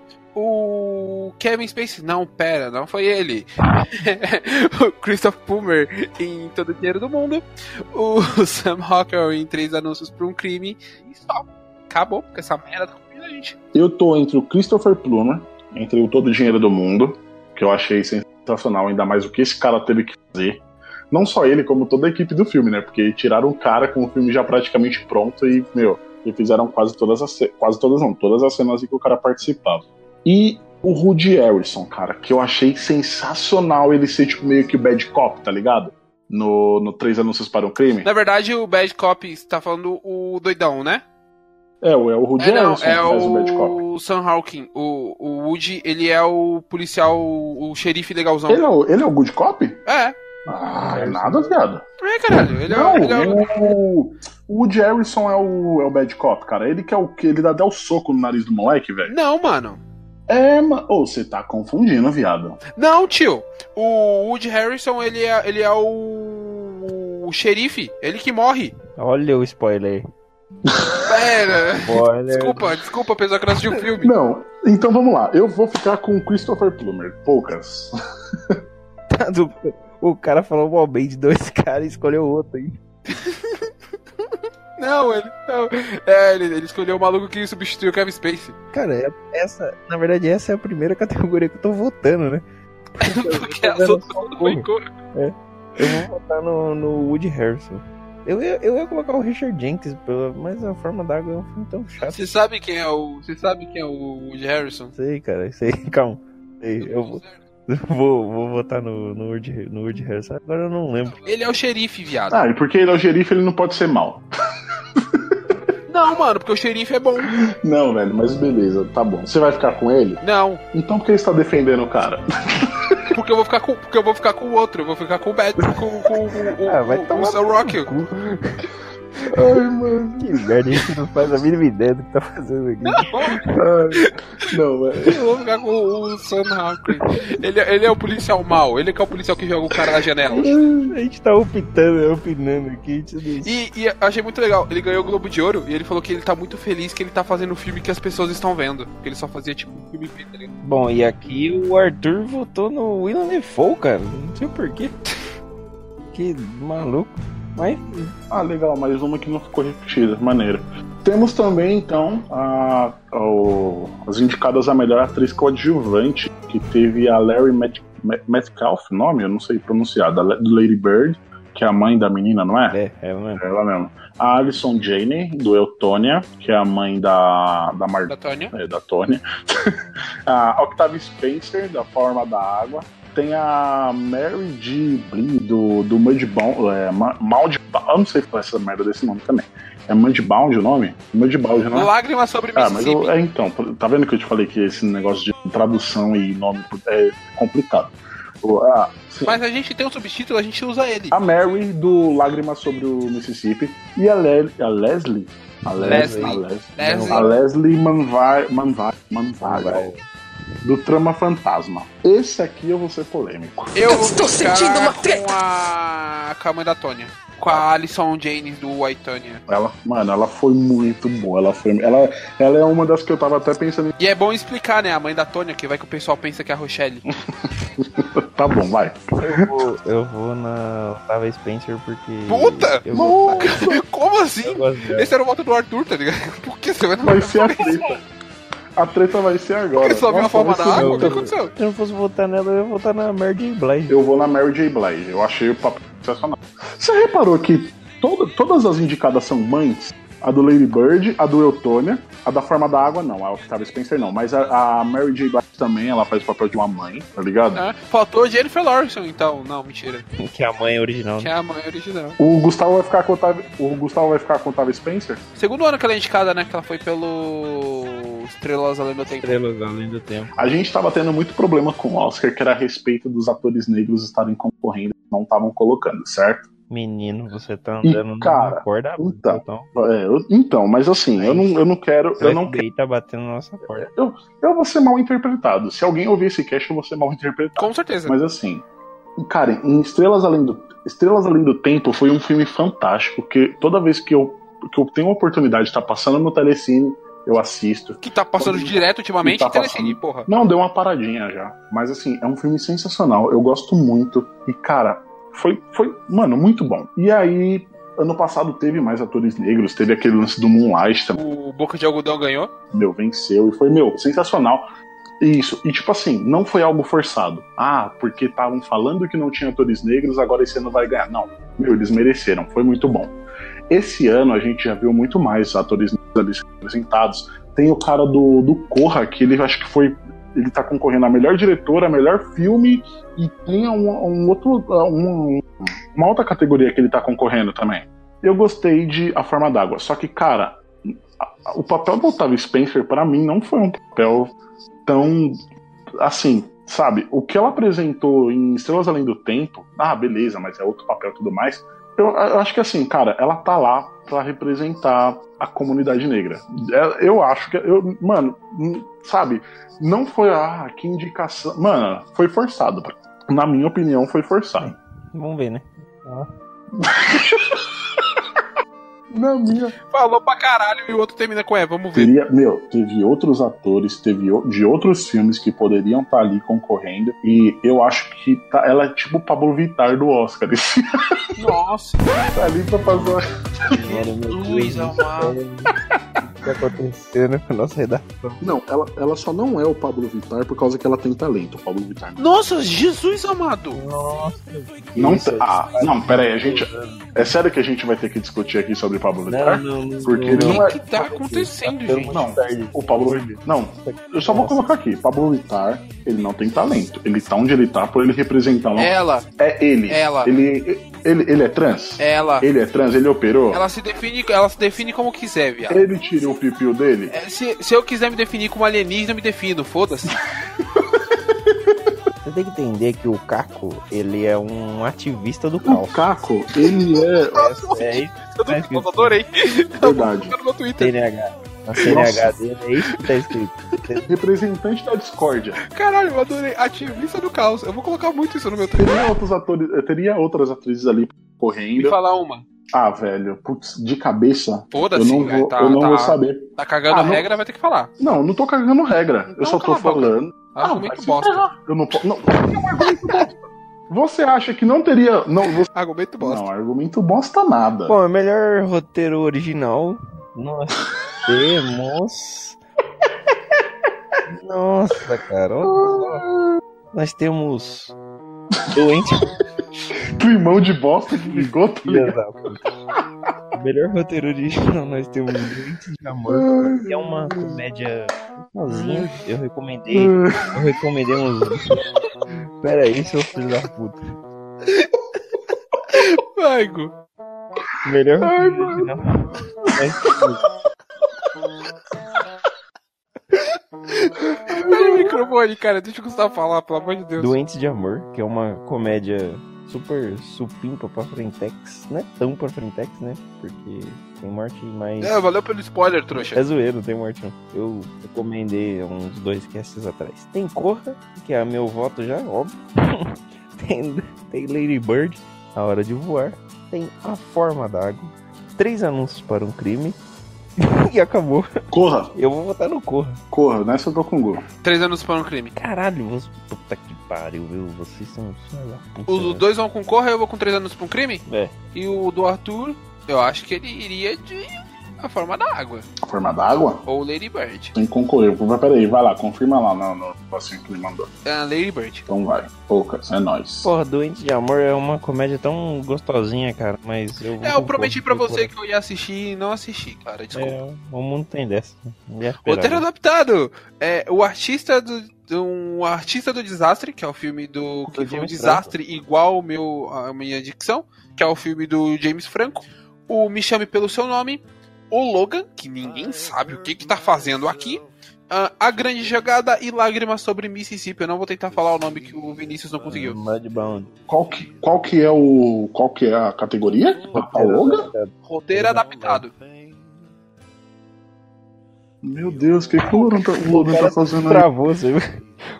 o Kevin Spacey, não foi ele. O Christopher Plummer em Todo o Dinheiro do Mundo, o Sam Rockwell em 3 anúncios para um crime, e só. Acabou, porque essa merda tá comendo a gente. Eu tô entre o Christopher Plummer, entre o Todo o Dinheiro do Mundo, que eu achei sensacional, ainda mais o que esse cara teve que fazer. Não só ele, como toda a equipe do filme, né? Porque tiraram o cara com o filme já praticamente pronto e, e fizeram todas as cenas em que o cara participava. E o Woody Harrelson, cara, que eu achei sensacional ele ser tipo meio que o bad cop, tá ligado? No 3 Anúncios para um Crime. Na verdade, o bad cop, você tá falando o doidão, né? É o Woody Harrelson é que faz o Bad Cop. o Sam Hawking. O Woody, ele é o policial, o xerife legalzão. Ele é o Good Cop? É. Ah, é nada, viado. É, caralho. Ele Não, é o Woody Harrelson é o Bad Cop, cara. Ele que é o que ele dá até o soco no nariz do moleque, velho. Não, mano. É, mano. Ô, você tá confundindo, viado. Não, tio. O Woody Harrelson, ele é o xerife. Ele que morre. Olha o spoiler. Pera. Spoiler. Desculpa, pessoal, que não assistiu o filme. Não, então vamos lá. Eu vou ficar com o Christopher Plummer. Poucas. O cara falou mal bem de 2 caras e escolheu outro aí. Não. Ele escolheu o maluco que substituiu o Kevin Spacey. Cara, na verdade essa é a primeira categoria que eu tô votando, né? Porque as outras não foi cor. Eu vou votar no Woody Harrelson. Eu ia colocar o Richard Jenkins, mas A Forma d'Água é um filme tão chato. Você sabe quem é o Woody Harrelson? Sei, cara, sei. Calma. Eu vou votar no Woody Harrelson. Agora eu não lembro. Ele é o xerife, viado. Ah, e porque ele é o xerife, ele não pode ser mal. Não, mano, porque o xerife é bom. Não, velho, mas beleza, tá bom. Você vai ficar com ele? Não. Então por que você tá defendendo o cara? Porque eu vou ficar com o outro. Eu vou ficar com o Bad, com o Sam Rockwell. Ai, mano. Que merda, a gente não faz a mínima ideia do que tá fazendo aqui. Não, velho. Eu vou ficar com o Sam Rockwell. Ele é o policial mau. Ele que é o policial que joga o cara na janela. A gente tá opinando aqui. E eu achei muito legal. Ele ganhou o Globo de Ouro e ele falou que ele tá muito feliz que ele tá fazendo um filme que as pessoas estão vendo. Porque ele só fazia tipo um filme feito ali. Bom, e aqui o Arthur votou no Willem Dafoe, cara. Não sei porquê. Que maluco. Mas... Ah, legal, mais uma que não ficou repetida, maneiro. Temos também, então, as indicadas a melhor atriz coadjuvante, que teve a Larry Metcalf, nome? Eu não sei pronunciar, do Lady Bird, que é a mãe da menina, não é? É, ela mesmo. Ela mesmo. A Alison Janney, do Eutônia, que é a mãe da Tônia. Da Tônia. A Octavia Spencer, da Forma da Água. Tem a Mary G. Blee, do Mudbound. Eu não sei falar essa merda desse nome também. É Mudbound o nome? Mudbound, não é? Lágrimas sobre Mississippi. Mas então, tá vendo que eu te falei que esse negócio de tradução e nome é complicado. Mas a gente tem um subtítulo, a gente usa ele. A Mary, do Lágrimas sobre o Mississippi. E a Leslie Manville, do Trama Fantasma. Esse aqui eu vou ser polêmico. Eu estou sentindo uma treta com a mãe da Tônia. Com a Alison Janney do Aitonia. Ela foi muito boa. Ela é uma das que eu tava até pensando em... E é bom explicar, né? A mãe da Tônia, que vai que o pessoal pensa que é a Rochelle. Tá bom, vai. Eu vou na Octavia Spencer porque... Puta! Como assim? Esse era o voto do Arthur, tá ligado? Por que você vai ser a treta? A treta vai ser agora. Porque só viu a forma da água? O que aconteceu? Se eu não fosse votar nela, eu ia votar na Mary J. Blige. Eu vou na Mary J. Blige. Eu achei o papel sensacional. Você reparou que todas as indicadas são mães? A do Lady Bird, a do Eutônia, a da Forma da Água não, a Octavia Spencer não, mas a Mary J. Blige também, ela faz o papel de uma mãe, tá ligado? Faltou Jennifer Lawrence, então. Não, mentira. Que é a mãe original. Que é a mãe original. O Gustavo vai ficar com a Octavia Spencer? Segundo ano que ela é indicada, né? Que ela foi pelo Estrelas Além do Tempo. Estrelas Além do Tempo. A gente tava tendo muito problema com o Oscar, que era a respeito dos atores negros estarem concorrendo e não estavam colocando, certo? Menino, você tá andando na corda. Então, mas assim, eu não quero. Eu não quero. Tá batendo na nossa porta. Eu vou ser mal interpretado. Se alguém ouvir esse cast, eu vou ser mal interpretado. Com certeza. Mas assim, cara, em Estrelas Além do Tempo foi um filme fantástico, que toda vez que eu tenho a oportunidade de estar passando no Telecine, eu assisto. Que tá passando direto ultimamente em Telecine, porra. Não, deu uma paradinha já. Mas assim, é um filme sensacional. Eu gosto muito. E, cara, foi, mano, muito bom. E aí, ano passado teve mais atores negros. Teve aquele lance do Moonlight também. O Boca de Algodão ganhou? Venceu. E foi, sensacional. Isso. E tipo assim, não foi algo forçado. Porque estavam falando que não tinha atores negros, agora esse ano vai ganhar. Não. Eles mereceram. Foi muito bom. Esse ano a gente já viu muito mais atores negros representados. Tem o cara do Corra, que ele acho que foi... Ele tá concorrendo a melhor diretor, a melhor filme, e tem uma outra categoria que ele tá concorrendo também. Eu gostei de A Forma d'Água, só que, cara, o papel do Octavia Spencer, pra mim, não foi um papel tão, assim, sabe? O que ela apresentou em Estrelas Além do Tempo, beleza, mas é outro papel e tudo mais. Eu acho que, assim, cara, ela tá lá pra representar a comunidade negra. Eu acho que, mano, sabe? Não foi, que indicação. Mano, foi forçado. Na minha opinião, foi forçado. Vamos ver, né? Na minha... Falou pra caralho e o outro termina com vamos ver. Teve outros atores, de outros filmes que poderiam estar ali concorrendo, e eu acho que ela é tipo o Pablo Vittar do Oscar. Nossa. Tá ali pra fazer uma... Jesus amado. O que tá acontecendo com a nossa redação? Não, ela só não é o Pablo Vittar por causa que ela tem talento. O Pablo Vittar. Nossa, Jesus amado. Nossa. Não, pera aí, a gente... É sério que a gente vai ter que discutir aqui sobre Pablo Vittar? Não, porque ele não é... O que tá acontecendo, gente? Não, o Pablo... Não, eu só vou colocar aqui. Pablo Vittar, ele não tem talento. Ele tá onde ele tá por ele representar... Ela. É ele. Ela. Ele é trans? Ela. Ele é trans? Ele operou? Ela se define como quiser, viado. Ele tirou o pipiu dele? Se eu quiser me definir como alienígena, eu me defino, foda-se. Você tem que entender que o Caco, ele é um ativista do caos. O Caco, ele é... Eu adorei. Verdade. No Twitter. CNH. A CNH dele é isso que tá escrito. Representante da discórdia. Caralho, eu adorei. Ativista do caos. Eu vou colocar muito isso no meu Twitter. Teria outras atrizes ali correndo. Me falar uma. Velho, putz, de cabeça. Foda-se, eu não vou saber. Tá cagando regra, vai ter que falar. Não tô cagando regra. Eu só tô falando. Argumento bosta. Eu não posso. Não, argumento bosta. Você acha que não teria. Argumento bosta. Não, argumento bosta nada. Bom, o melhor roteiro original. Nós temos. Nossa, cara. Nós temos. Doente. Climão de bosta que ficou, tá ligado? O melhor roteiro original nós temos Doentes de Amor, que é uma comédia sozinha. Eu recomendei uns. Pera aí, seu filho da puta. Vai, Gu. O melhor roteiro original nós temos. Olha o microfone, cara. Deixa o Gustavo falar, pelo amor de Deus. Doentes de Amor, que é uma comédia super supimpa pra frentex. Não é tão pra frentex, né? Porque tem morte mais... valeu pelo spoiler, trouxa. É zoeiro, não tem morte não. Eu recomendei uns 2 casts atrás. Tem Corra, que é meu voto já, óbvio. tem Lady Bird, A Hora de Voar. Tem A Forma d'Água. 3 Anúncios para um Crime. E acabou. Corra. Eu vou votar no Corra. Corra, nessa eu tô com o Gol. 3 Anúncios para um Crime. Caralho, puta que pariu, viu? Vocês são... Os 2 vão com Corra, eu vou com 3 Anúncios para um Crime? É. E o do Arthur, eu acho que ele iria de A Forma d'Água. A Forma d'Água? Ou Lady Bird. Tem que concorrer. Peraí, vai lá, confirma lá no negocinho que ele mandou. Lady Bird. Então vai. Poucas, é nóis. Porra, Doente de Amor é uma comédia tão gostosinha, cara, mas eu prometi pra você que eu ia assistir e não assisti, cara, desculpa. O mundo tem dessa. Roteiro adaptado. O artista um artista do desastre, que é o filme que foi um desastre igual a minha dicção, que é o filme do James Franco. O Me Chame Pelo Seu Nome. O Logan, que ninguém sabe o que tá fazendo aqui. A Grande Jogada e Lágrimas sobre Mississippi. Eu não vou tentar falar o nome que o Vinícius não conseguiu. Mudbound. Qual que é a categoria? A Logan? Roteiro adaptado. Meu Deus, o que o Logan tá fazendo aí? Travou, você viu?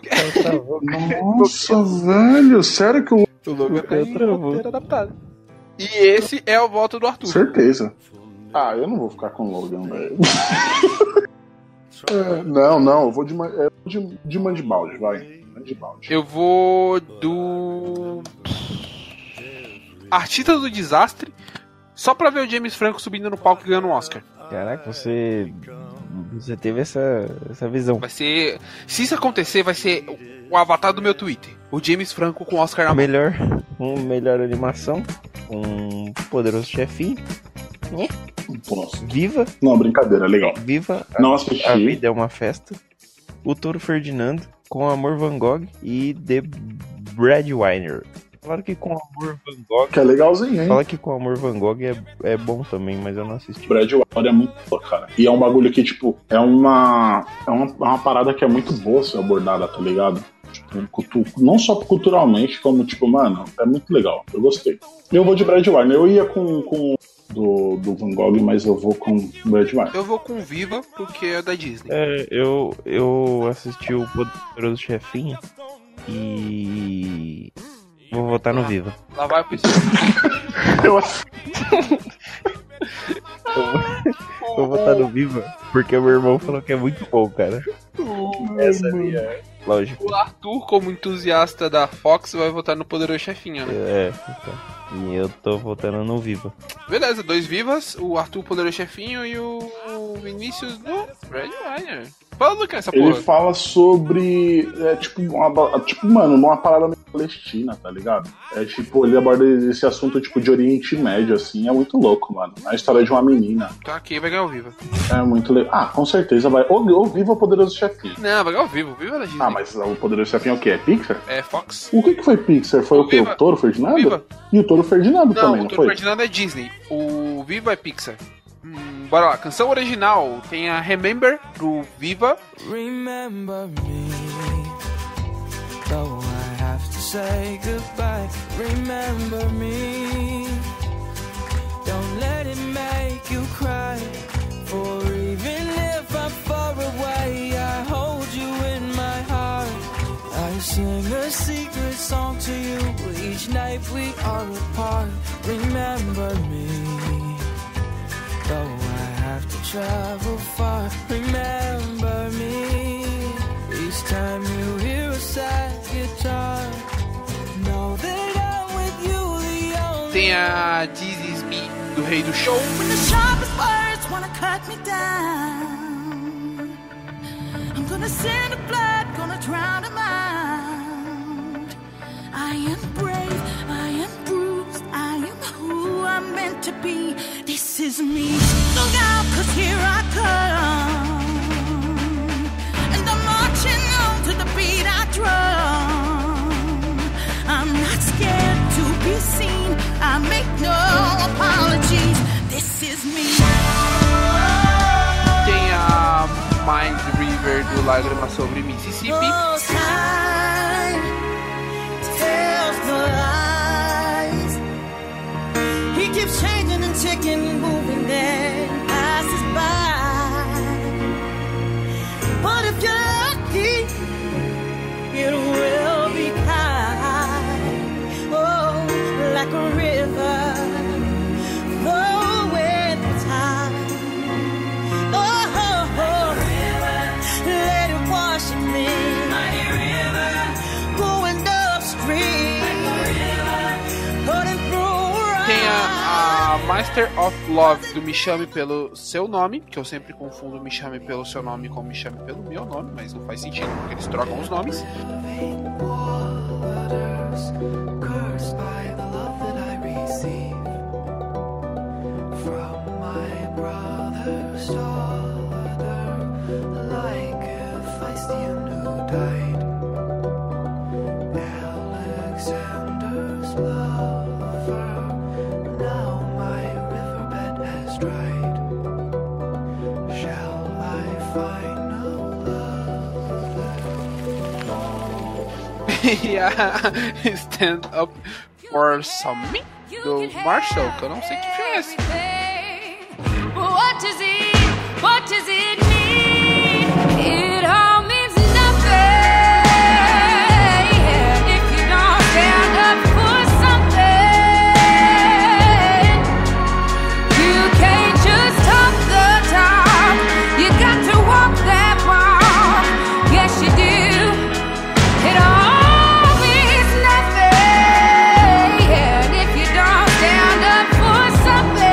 Nossa, velho, sério que o Logan tá em roteiro adaptado. E esse é o voto do Arthur. Certeza. Eu não vou ficar com o Logan, velho. Não, eu vou de Mudbound, vai. Mudbound. Eu vou do Artista do Desastre, só pra ver o James Franco subindo no palco e ganhando um Oscar. Caraca, você teve essa visão. Vai ser... Se isso acontecer, vai ser o avatar do meu Twitter. O James Franco com o Oscar na mão. Melhor animação, um Poderoso Chefinho. Nossa. Viva. Não, brincadeira, legal. Viva. Não assisti. A Vida é uma Festa. O Touro Ferdinando, Com Amor Van Gogh e The Breadwinner. Falaram que com Amor Van Gogh... Que é legalzinho, hein? Fala que com Amor Van Gogh é bom também, mas eu não assisti. Bradway é muito boa, cara. E é um bagulho que, tipo, é uma parada que é muito boa ser abordada, tá ligado? Tipo, não só culturalmente, como, tipo, mano, é muito legal. Eu gostei. Eu vou de Brad Warner. Eu ia com do Van Gogh, mas eu vou com Brad Warner. Eu vou com Viva, porque é da Disney. Eu assisti o Poderoso Chefinho e vou votar no Viva. Lá vai pro Eu vou votar no Viva porque o meu irmão falou que é muito bom, cara. Essa é minha... Lógico. O Arthur, como entusiasta da Fox, vai votar no Poderoso Chefinho, né? Então. E eu tô votando no Viva. Beleza, 2 Vivas, o Arthur Poderoso Chefinho e o Vinícius do Brad Warner. Fala do que é essa porra? Ele fala sobre. Mano, uma parada meio palestina, tá ligado? É tipo, ele aborda esse assunto tipo de Oriente Médio, assim, é muito louco, mano. É a história de uma menina. Tá aqui, vai ganhar o Viva. É muito legal. Ah, com certeza vai. Ou Viva o Poderoso Chefinho. Não, vai ganhar o Viva da Disney. Ah, mas o Poderoso Chefinho é o quê? É Pixar? É Fox. O que foi Pixar? Foi o quê? Viva. O Touro Ferdinando? Viva. E o Touro Ferdinando também, não o Touro foi? Ferdinando é Disney. O Viva é Pixar. Bora lá, canção original tem a Remember do Viva. Remember me, though I have to say goodbye. Remember me, don't let it make you cry. For even if I'm far away, I hold you in my heart. I sing a secret song to you each night we are apart. Remember me, though I have to travel far. Remember me, each time you hear a sad guitar. Know that I'm with you, the only. Tem a This Is Me do Rei do Show. When the sharpest words wanna cut me down, I'm gonna send a blood, gonna drown him out. I am brave, I am bruised, I am who I'm meant to be. This is me. Look out, 'cause here I come, and I'm marching on to the beat I drum. I'm not scared to be seen, I make no apologies. This is me. Tem a Mind River do Lágrimas sobre Mississippi. Oh, time tells no lies. He keeps changing and ticking and moving, then passes by. But if you're lucky, it will be kind. Oh, like a river flowing with time. Oh, let it wash me. Mighty river going upstream. Tem a Master of Love do Me Chame Pelo Seu Nome, que eu sempre confundo Me Chame Pelo Seu Nome com Me Chame Pelo Meu Nome, mas não faz sentido, porque eles trocam os nomes. Cursed by the love that I receive from my brother's daughter, like a Philistine who died. Alexander's lover, now my riverbed has dried. Shall I find no love? E a Stand Up for Some do Marshall, que eu não sei que filme é esse. What does it mean? It all means nothing if you don't stand up for something. You can't just talk the talk, you got to walk that walk. Yes, you do. It all means nothing if you don't stand up for something.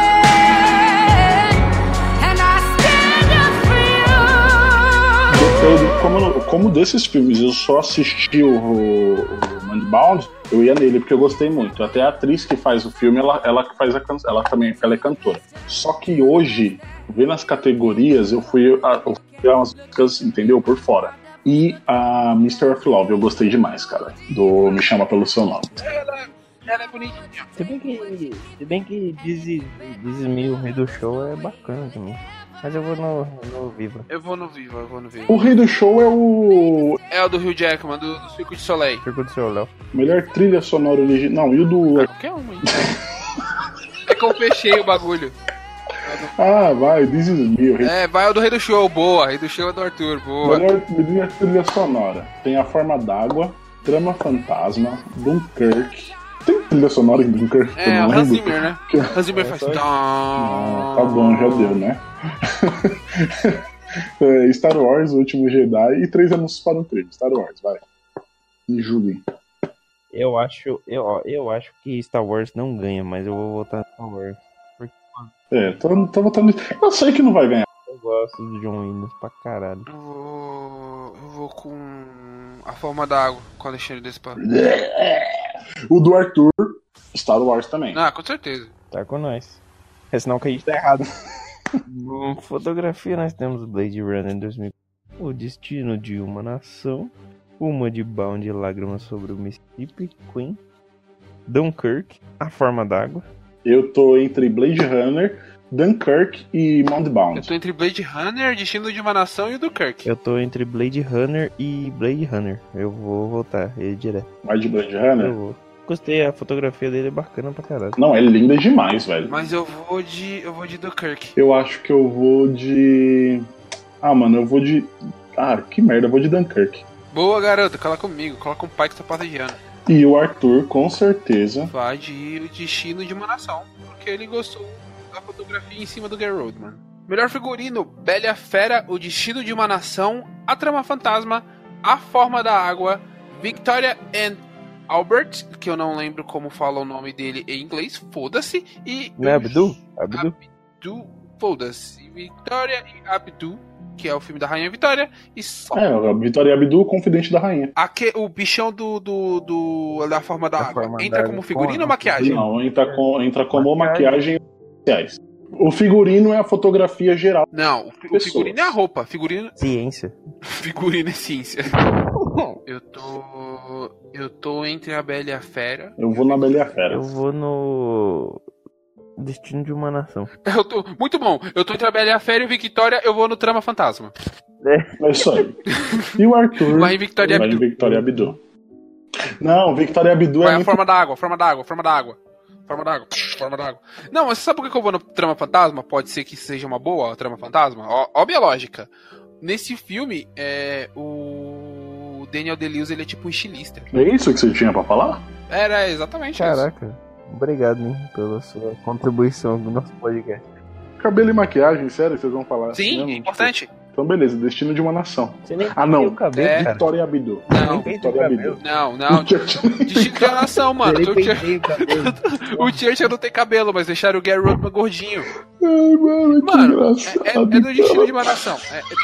Como desses filmes eu só assisti o Manbound, eu ia nele porque eu gostei muito. Até a atriz que faz o filme, ela que faz ela também ela é cantora. Só que hoje, vendo as categorias, eu fui umas músicas, entendeu? Por fora. e a Mr. of Love. Eu gostei demais, cara, do Me Chama Pelo Seu Nome. Ela é bonitinha. Se bem que This Is Me, o rei do show, é bacana também. Mas eu vou no Viva. Eu vou no Viva. O rei do show é o É o do Hugh Jackman, do Circo de Soleil. Circo do Soleil. melhor trilha sonora original. Não, e o do... Qualquer um, hein? É que eu fechei o bagulho. Ah, vai, This Is Me. O rei... Vai o do Rei do Show, boa. Rei do Show é do Arthur, boa. Melhor trilha sonora. Tem A Forma d'Água, Trama Fantasma, Dunkirk. Tem trilha sonora em Dunkirk? É, o Hans Zimmer, né? Hans Zimmer faz... Tá bom, já deu, né? Star Wars, O Último Jedi e 3 Anúncios para um Trailer. Star Wars, vai. Me julguem. Eu acho que Star Wars não ganha, mas eu vou votar Star Wars. Tô votando. Eu sei que não vai ganhar. Eu gosto do John Williams pra caralho. Eu vou com A Forma d'Água, com o Alexandre Desplat. O do Arthur, Star Wars também. Ah, com certeza. Tá com nós. É sinal que a gente tá errado. Fotografia, nós temos Blade Runner 2000. O Destino de uma Nação. Uma de Bound e Lágrimas sobre o Mississippi. Queen. Dunkirk. A Forma d'Água. Eu tô entre Blade Runner, Dunkirk e Mountbound. Eu tô entre Blade Runner, Destino de uma Nação e o Dunkirk. Eu tô entre Blade Runner e Blade Runner. Eu vou votar ele direto. Vai de Blade Runner? Eu vou. Gostei, a fotografia dele é bacana pra caralho. Não, é linda demais, velho. Mas eu vou de Dunkirk. Eu acho que eu vou de... mano, eu vou de... que merda, eu vou de Dunkirk. Boa, garoto, cola comigo, cola com o pai que tá pateando. E o Arthur, com certeza... Vai de O Destino de uma Nação, porque ele gostou da fotografia em cima do Gary Oldman. Melhor figurino, Bela e a Fera, O Destino de uma Nação, A Trama Fantasma, A Forma da Água, Victoria and Albert, que eu não lembro como fala o nome dele em inglês, foda-se, e... Não é Abdu? Abdu, foda-se. Victoria e Abdu, que é o filme da Rainha Vitória, e só... a Vitória e Abdu, Confidente da Rainha. O bichão da Forma da Água, entra como figurino ou maquiagem? Não, entra como maquiagem especiais. O figurino é a fotografia geral. Não, o figurino é a roupa. Ciência. Figurino é ciência. Eu tô entre a Bela e a Fera. Eu vou na Bela e a Fera. Eu vou no Destino de uma Nação. Muito bom. Eu tô entre a Bela e a Fera e Victoria, eu vou no Trama Fantasma. É isso aí. E o Arthur vai em Victoria e Abdu. Não, Victoria e Abdu vai a Forma da Água. Não, mas você sabe por que eu vou no Trama Fantasma? Pode ser que seja uma boa a Trama Fantasma? Óbvia lógica. Nesse filme, o Daniel Day-Lewis, ele é tipo um estilista. É isso que você tinha pra falar? Era exatamente Caraca, isso. Obrigado, hein, pela sua contribuição no nosso podcast. Cabelo e maquiagem, sério, vocês vão falar? Sim, assim, é importante. Então beleza, Destino de uma Nação. Você nem não, o cabelo, cara. Victoria e Abdu. Não, Victoria e Abdu. Não. Destino de uma Nação, mano. O Churchill não tem cabelo, mas deixaram o Gary Oldman gordinho. Ai, mano, é do Destino de uma Nação.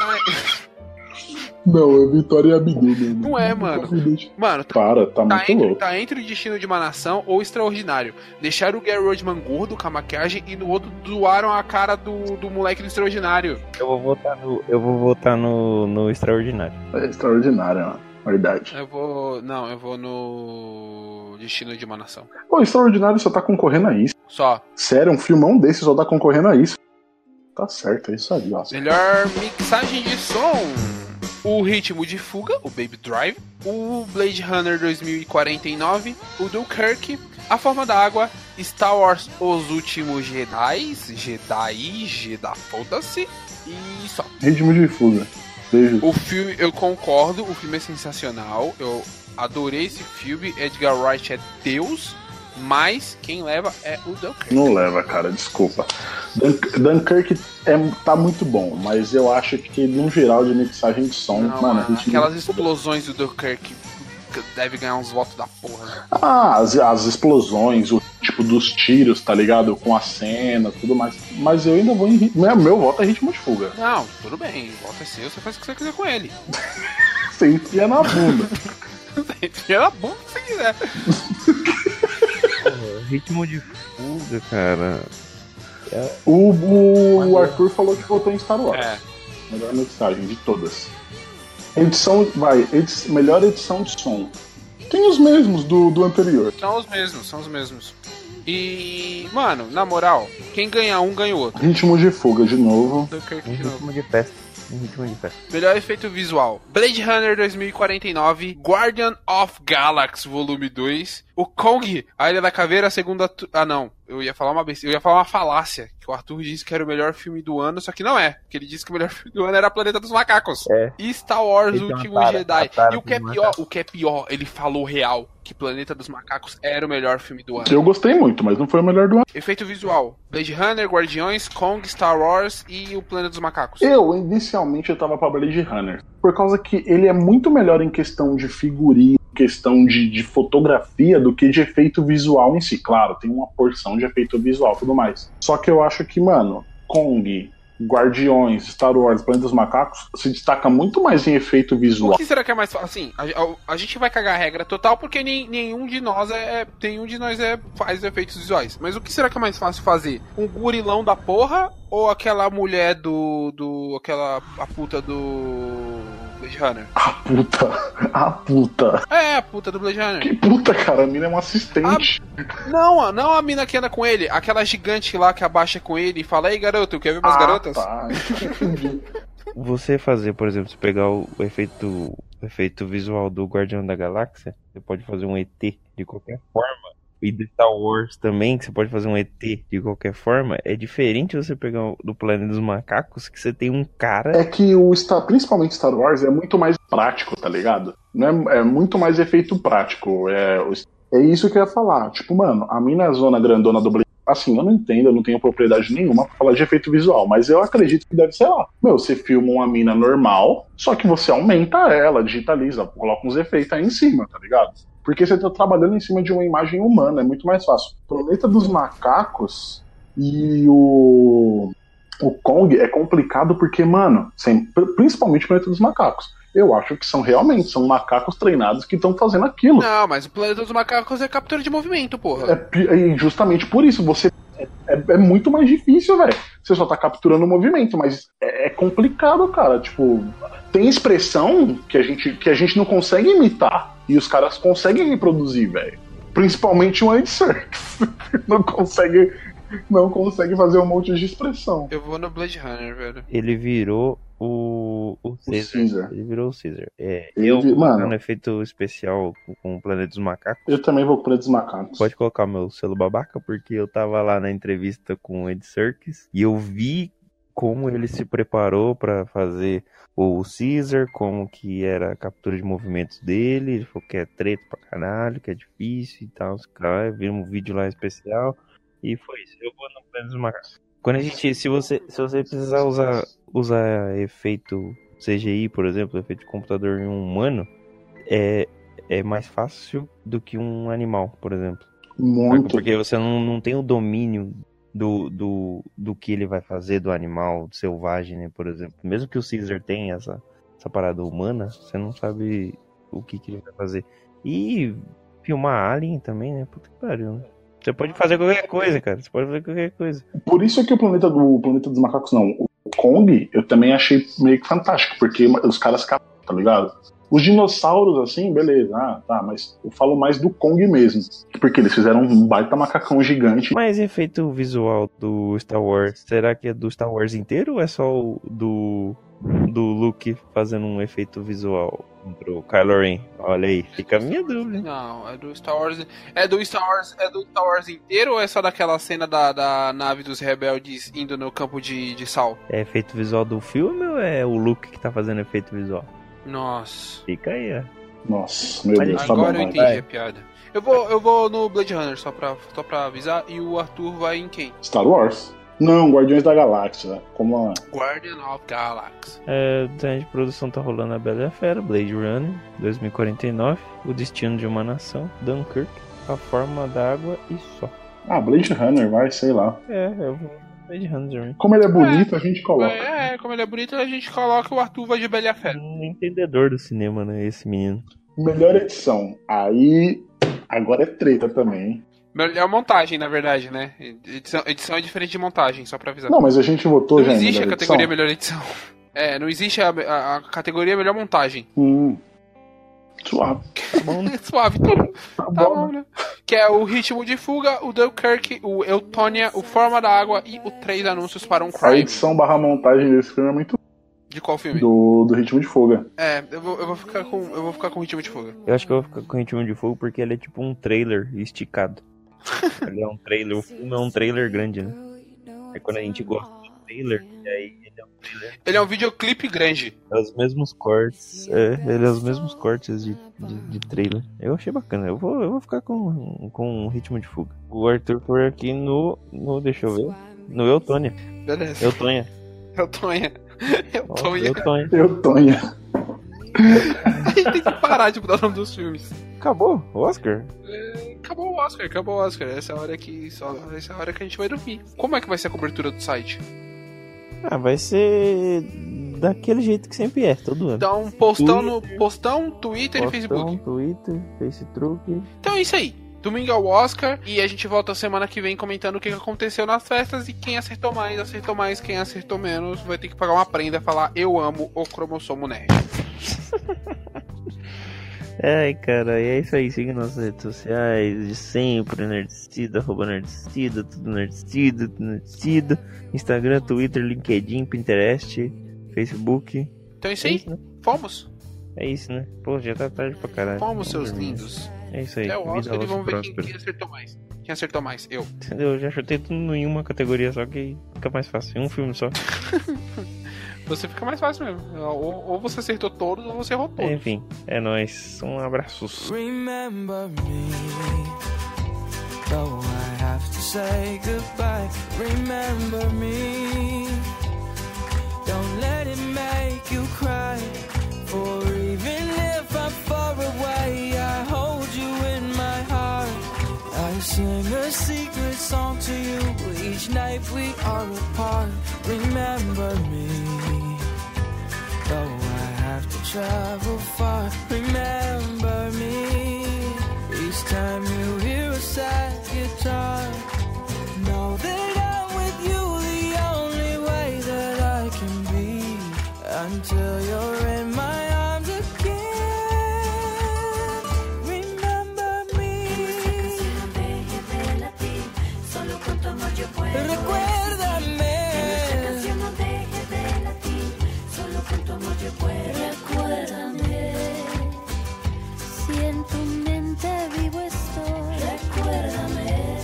Não, é Vitória e Abdu mesmo. Não é, mano. Mano, tá muito louco. Tá entre o Destino de uma Nação ou Extraordinário. Deixaram o Gary Oldman gordo com a maquiagem e no outro doaram a cara do moleque do Extraordinário. Eu vou votar no Extraordinário. É Extraordinário, mano. Verdade. Eu vou no Destino de uma Nação. Pô, Extraordinário só tá concorrendo a isso. Só. Sério, um filmão desse só tá concorrendo a isso. Tá certo, é isso aí, ó. Melhor mixagem de som. O Ritmo de Fuga, o Baby Drive, o Blade Runner 2049, o Dunkirk, A Forma da Água, Star Wars Os Últimos Jedi, foda-se, e só. Ritmo de Fuga. Beijo. O filme, eu concordo, o filme é sensacional, eu adorei esse filme, Edgar Wright é Deus, mas quem leva é o Dunkirk. Não leva, cara, desculpa. Dunkirk tá muito bom, mas eu acho que no geral de mixagem de som, mano, aquelas explosões do Dunkirk deve ganhar uns votos da porra. As explosões, o tipo dos tiros, tá ligado? Com a cena, tudo mais. Mas eu ainda vou em meu voto é Ritmo de Fuga. Não, tudo bem, o voto é seu, você faz o que você quiser com ele. Você enfia na bunda. Você enfia na bunda se você quiser. Ritmo de Fuga, cara. O Arthur falou que votou em Star Wars. É. Melhor mixagem de todas. Melhor edição de som. Tem os mesmos do anterior. São os mesmos. E, mano, na moral, quem ganha um, ganha o outro. Ritmo de Fuga de novo. Ritmo de festa. Melhor efeito visual: Blade Runner 2049, Guardian of Galaxy Volume 2, o Kong, a Ilha da Caveira, a segunda... não, eu ia falar uma falácia, que o Arthur disse que era o melhor filme do ano, só que não é, porque ele disse que o melhor filme do ano era Planeta dos Macacos. E Star Wars Último Jedi. E o que é pior, ele falou real, que Planeta dos Macacos era o melhor filme do ano. Eu gostei muito, mas não foi o melhor do ano. Efeito visual: Blade Runner, Guardiões, Kong, Star Wars e o Planeta dos Macacos. Inicialmente eu tava pra Blade Runner, por causa que ele é muito melhor em questão de figurinha, questão de fotografia, do que de efeito visual em si. Claro, tem uma porção de efeito visual e tudo mais. Só que eu acho que, mano, Kong, Guardiões, Star Wars, Planeta dos Macacos se destaca muito mais em efeito visual. O que será que é mais fácil? Assim, a gente vai cagar a regra total porque nenhum de nós faz efeitos visuais. Mas o que será que é mais fácil fazer? Um gurilão da porra ou aquela mulher a puta do Blade Runner? A puta. É, a puta do Blade Runner. Que puta, cara? A mina é uma assistente. Não a mina que anda com ele. Aquela gigante lá que abaixa com ele e fala: ei, garoto, quer ver umas garotas? Tá. Você fazer, por exemplo, se pegar o efeito visual do Guardião da Galáxia, você pode fazer um ET de qualquer forma. E do Star Wars também, que você pode fazer um ET de qualquer forma. É diferente você pegar do Planeta dos Macacos, que você tem um cara... É que principalmente Star Wars é muito mais prático, tá ligado? Não é muito mais efeito prático. É isso que eu ia falar. Tipo, mano, a mina zona grandona do Blade... Assim, eu não entendo, eu não tenho propriedade nenhuma pra falar de efeito visual, mas eu acredito que deve ser lá. Você filma uma mina normal, só que você aumenta ela, digitaliza, coloca uns efeitos aí em cima, tá ligado? Porque você tá trabalhando em cima de uma imagem humana, é muito mais fácil. Planeta dos Macacos e o Kong é complicado porque, mano, principalmente o Planeta dos Macacos, eu acho que são macacos treinados que estão fazendo aquilo. Não, mas o Planeta dos Macacos é captura de movimento, porra. E justamente por isso, é muito mais difícil, velho. Você só tá capturando o movimento, mas é complicado, cara. Tipo, tem expressão que a gente não consegue imitar e os caras conseguem reproduzir, velho. Principalmente o Andy Serkis. Não consegue fazer um monte de expressão. Eu vou no Blade Runner, velho. Ele virou o Caesar. Ele virou o Caesar. Mano, no efeito especial com o Planeta dos Macacos. Eu também vou com o Planeta dos Macacos. Pode colocar meu selo babaca, porque eu tava lá na entrevista com o Andy Serkis e eu vi como ele se preparou pra fazer o Caesar, como que era a captura de movimentos dele. Ele falou que é treta pra caralho, que é difícil e tal. Viu um vídeo lá especial e foi isso. Eu vou no Planeta dos Macacos. Quando se você precisar usar efeito CGI, por exemplo, efeito de computador em um humano, é mais fácil do que um animal, por exemplo. Muito. Porque você não tem o domínio do que ele vai fazer do animal selvagem, né, por exemplo. Mesmo que o Caesar tenha essa parada humana, você não sabe o que ele vai fazer. E filmar Alien também, né? Puta que pariu, né? Você pode fazer qualquer coisa, cara. Você pode fazer qualquer coisa. Por isso é que o Planeta dos Macacos, não. O Kong, eu também achei meio que fantástico, porque os caras captam, tá ligado? Os dinossauros, assim, beleza. Tá, mas eu falo mais do Kong mesmo. Porque eles fizeram um baita macacão gigante. Mas efeito visual do Star Wars, será que é do Star Wars inteiro ou é só o do Luke fazendo um efeito visual pro Kylo Ren? Olha aí, fica a minha dúvida. Não, é do Star Wars. É do Star Wars inteiro ou é só daquela cena da nave dos rebeldes indo no campo de sal? É efeito visual do filme ou é o Luke que tá fazendo efeito visual? Nossa. Fica aí, ó. Nossa, meu Deus, agora eu entendi a piada. Eu vou no Blade Runner, só pra avisar, e o Arthur vai em quem? Star Wars. Não, Guardiões da Galáxia. Como Guardian of Galaxy. O design de produção tá rolando a Bela e a Fera, Blade Runner, 2049, O Destino de uma Nação, Dunkirk, A Forma d'Água e só. Blade Runner, vai, sei lá. Eu vou Blade Runner. Como ele é bonito, a gente coloca. Como ele é bonito, a gente coloca o Arthur vai de Bela e a Fera. Um entendedor do cinema, né, esse menino. Melhor edição. Aí, agora é treta também, hein? Melhor montagem, na verdade, né? Edição é diferente de montagem, só pra avisar. Não, mas a gente votou já. Não existe a categoria melhor edição. Não existe a categoria melhor montagem. Suave. Suave, então. Tá bom, né? Que é o Ritmo de Fuga, o Dunkirk, o Eutônia, o Forma da Água e o 3 Anúncios para um A Crime. edição / montagem desse filme é muito... De qual filme? Do Ritmo de Fuga. Eu vou ficar com o Ritmo de Fuga. Eu acho que eu vou ficar com o Ritmo de Fogo porque ele é tipo um trailer esticado. Ele é um trailer, o filme é um trailer grande, né? É quando a gente gosta do trailer, e aí ele é um trailer. Ele é um videoclipe grande. É os mesmos cortes. Ele é os mesmos cortes de trailer. Eu achei bacana. Eu vou ficar com o Ritmo de Fuga. O Arthur foi aqui no. Deixa eu ver. No Eutônia. Beleza. Eutônia. Eutônia. A gente tem que parar de mudar o nome dos filmes. Acabou o Oscar? Acabou o Oscar. Essa é a hora que a gente vai dormir. Como é que vai ser a cobertura do site? Vai ser daquele jeito que sempre é, todo ano. Então, postão, Twitter e Facebook. Twitter, Facebook. Então é isso aí. Domingo é o Oscar e a gente volta semana que vem comentando o que aconteceu nas festas e quem acertou mais, quem acertou menos vai ter que pagar uma prenda e falar eu amo o cromossomo nerd. Ai, cara, e é isso aí. Siga nossas redes sociais de sempre, Nerdcida, @Nerdcida, tudo Nerdcida, Instagram, Twitter, LinkedIn, Pinterest, Facebook. Então é isso aí, né? Fomos. É isso, né? Pô, já tá tarde pra caralho. Fomos, seus lindos. É isso aí. É o Oscar e vamos ver próspero. quem acertou mais. Quem acertou mais? Eu. Eu já chutei tudo em uma categoria só que fica mais fácil. Um filme só. Você fica mais fácil mesmo. Ou você acertou todos ou você errou todos. Enfim, é nóis. Um abraço. Remember me, though I have to say goodbye. Remember me, don't let it make you cry. For even if I'm far away, I hold you in my heart. I sing a secret song to you each night we are apart. Remember me, though I have to travel far. Remember me, each time you hear a sad guitar. Know that I'm with you the only way that I can be, until you're in my arms again. Remember me. Recuérdame. Recuérdame, si en tu mente vivo estoy. Recuérdame,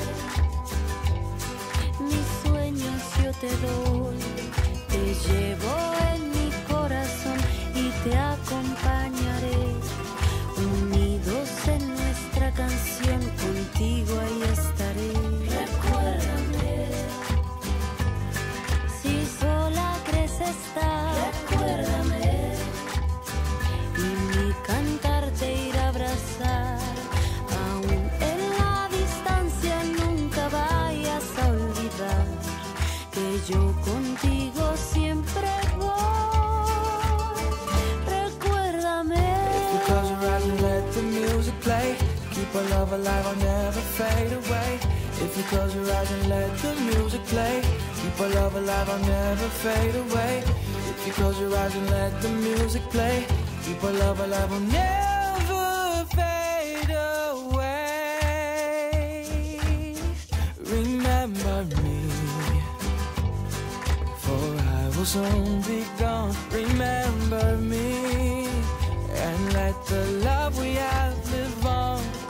mis sueños yo te doy. Te llevo en mi corazón y te acompañaré. Unidos en nuestra canción, contigo ahí estaré. Recuérdame, si sola crees estar. Recuérdame, y mi cantar te irá a abrazar. Aún en la distancia nunca vayas a olvidar que yo contigo siempre voy. Recuérdame. If you close your eyes and let the music play, keep our love alive, I'll never fade away. If you close your eyes and let the music play, keep our love alive, I'll never fade away. If you close your eyes and let the music play, keep our love alive, I'll never fade away. Remember me, for I will soon be gone. Remember me, and let the love we have live on.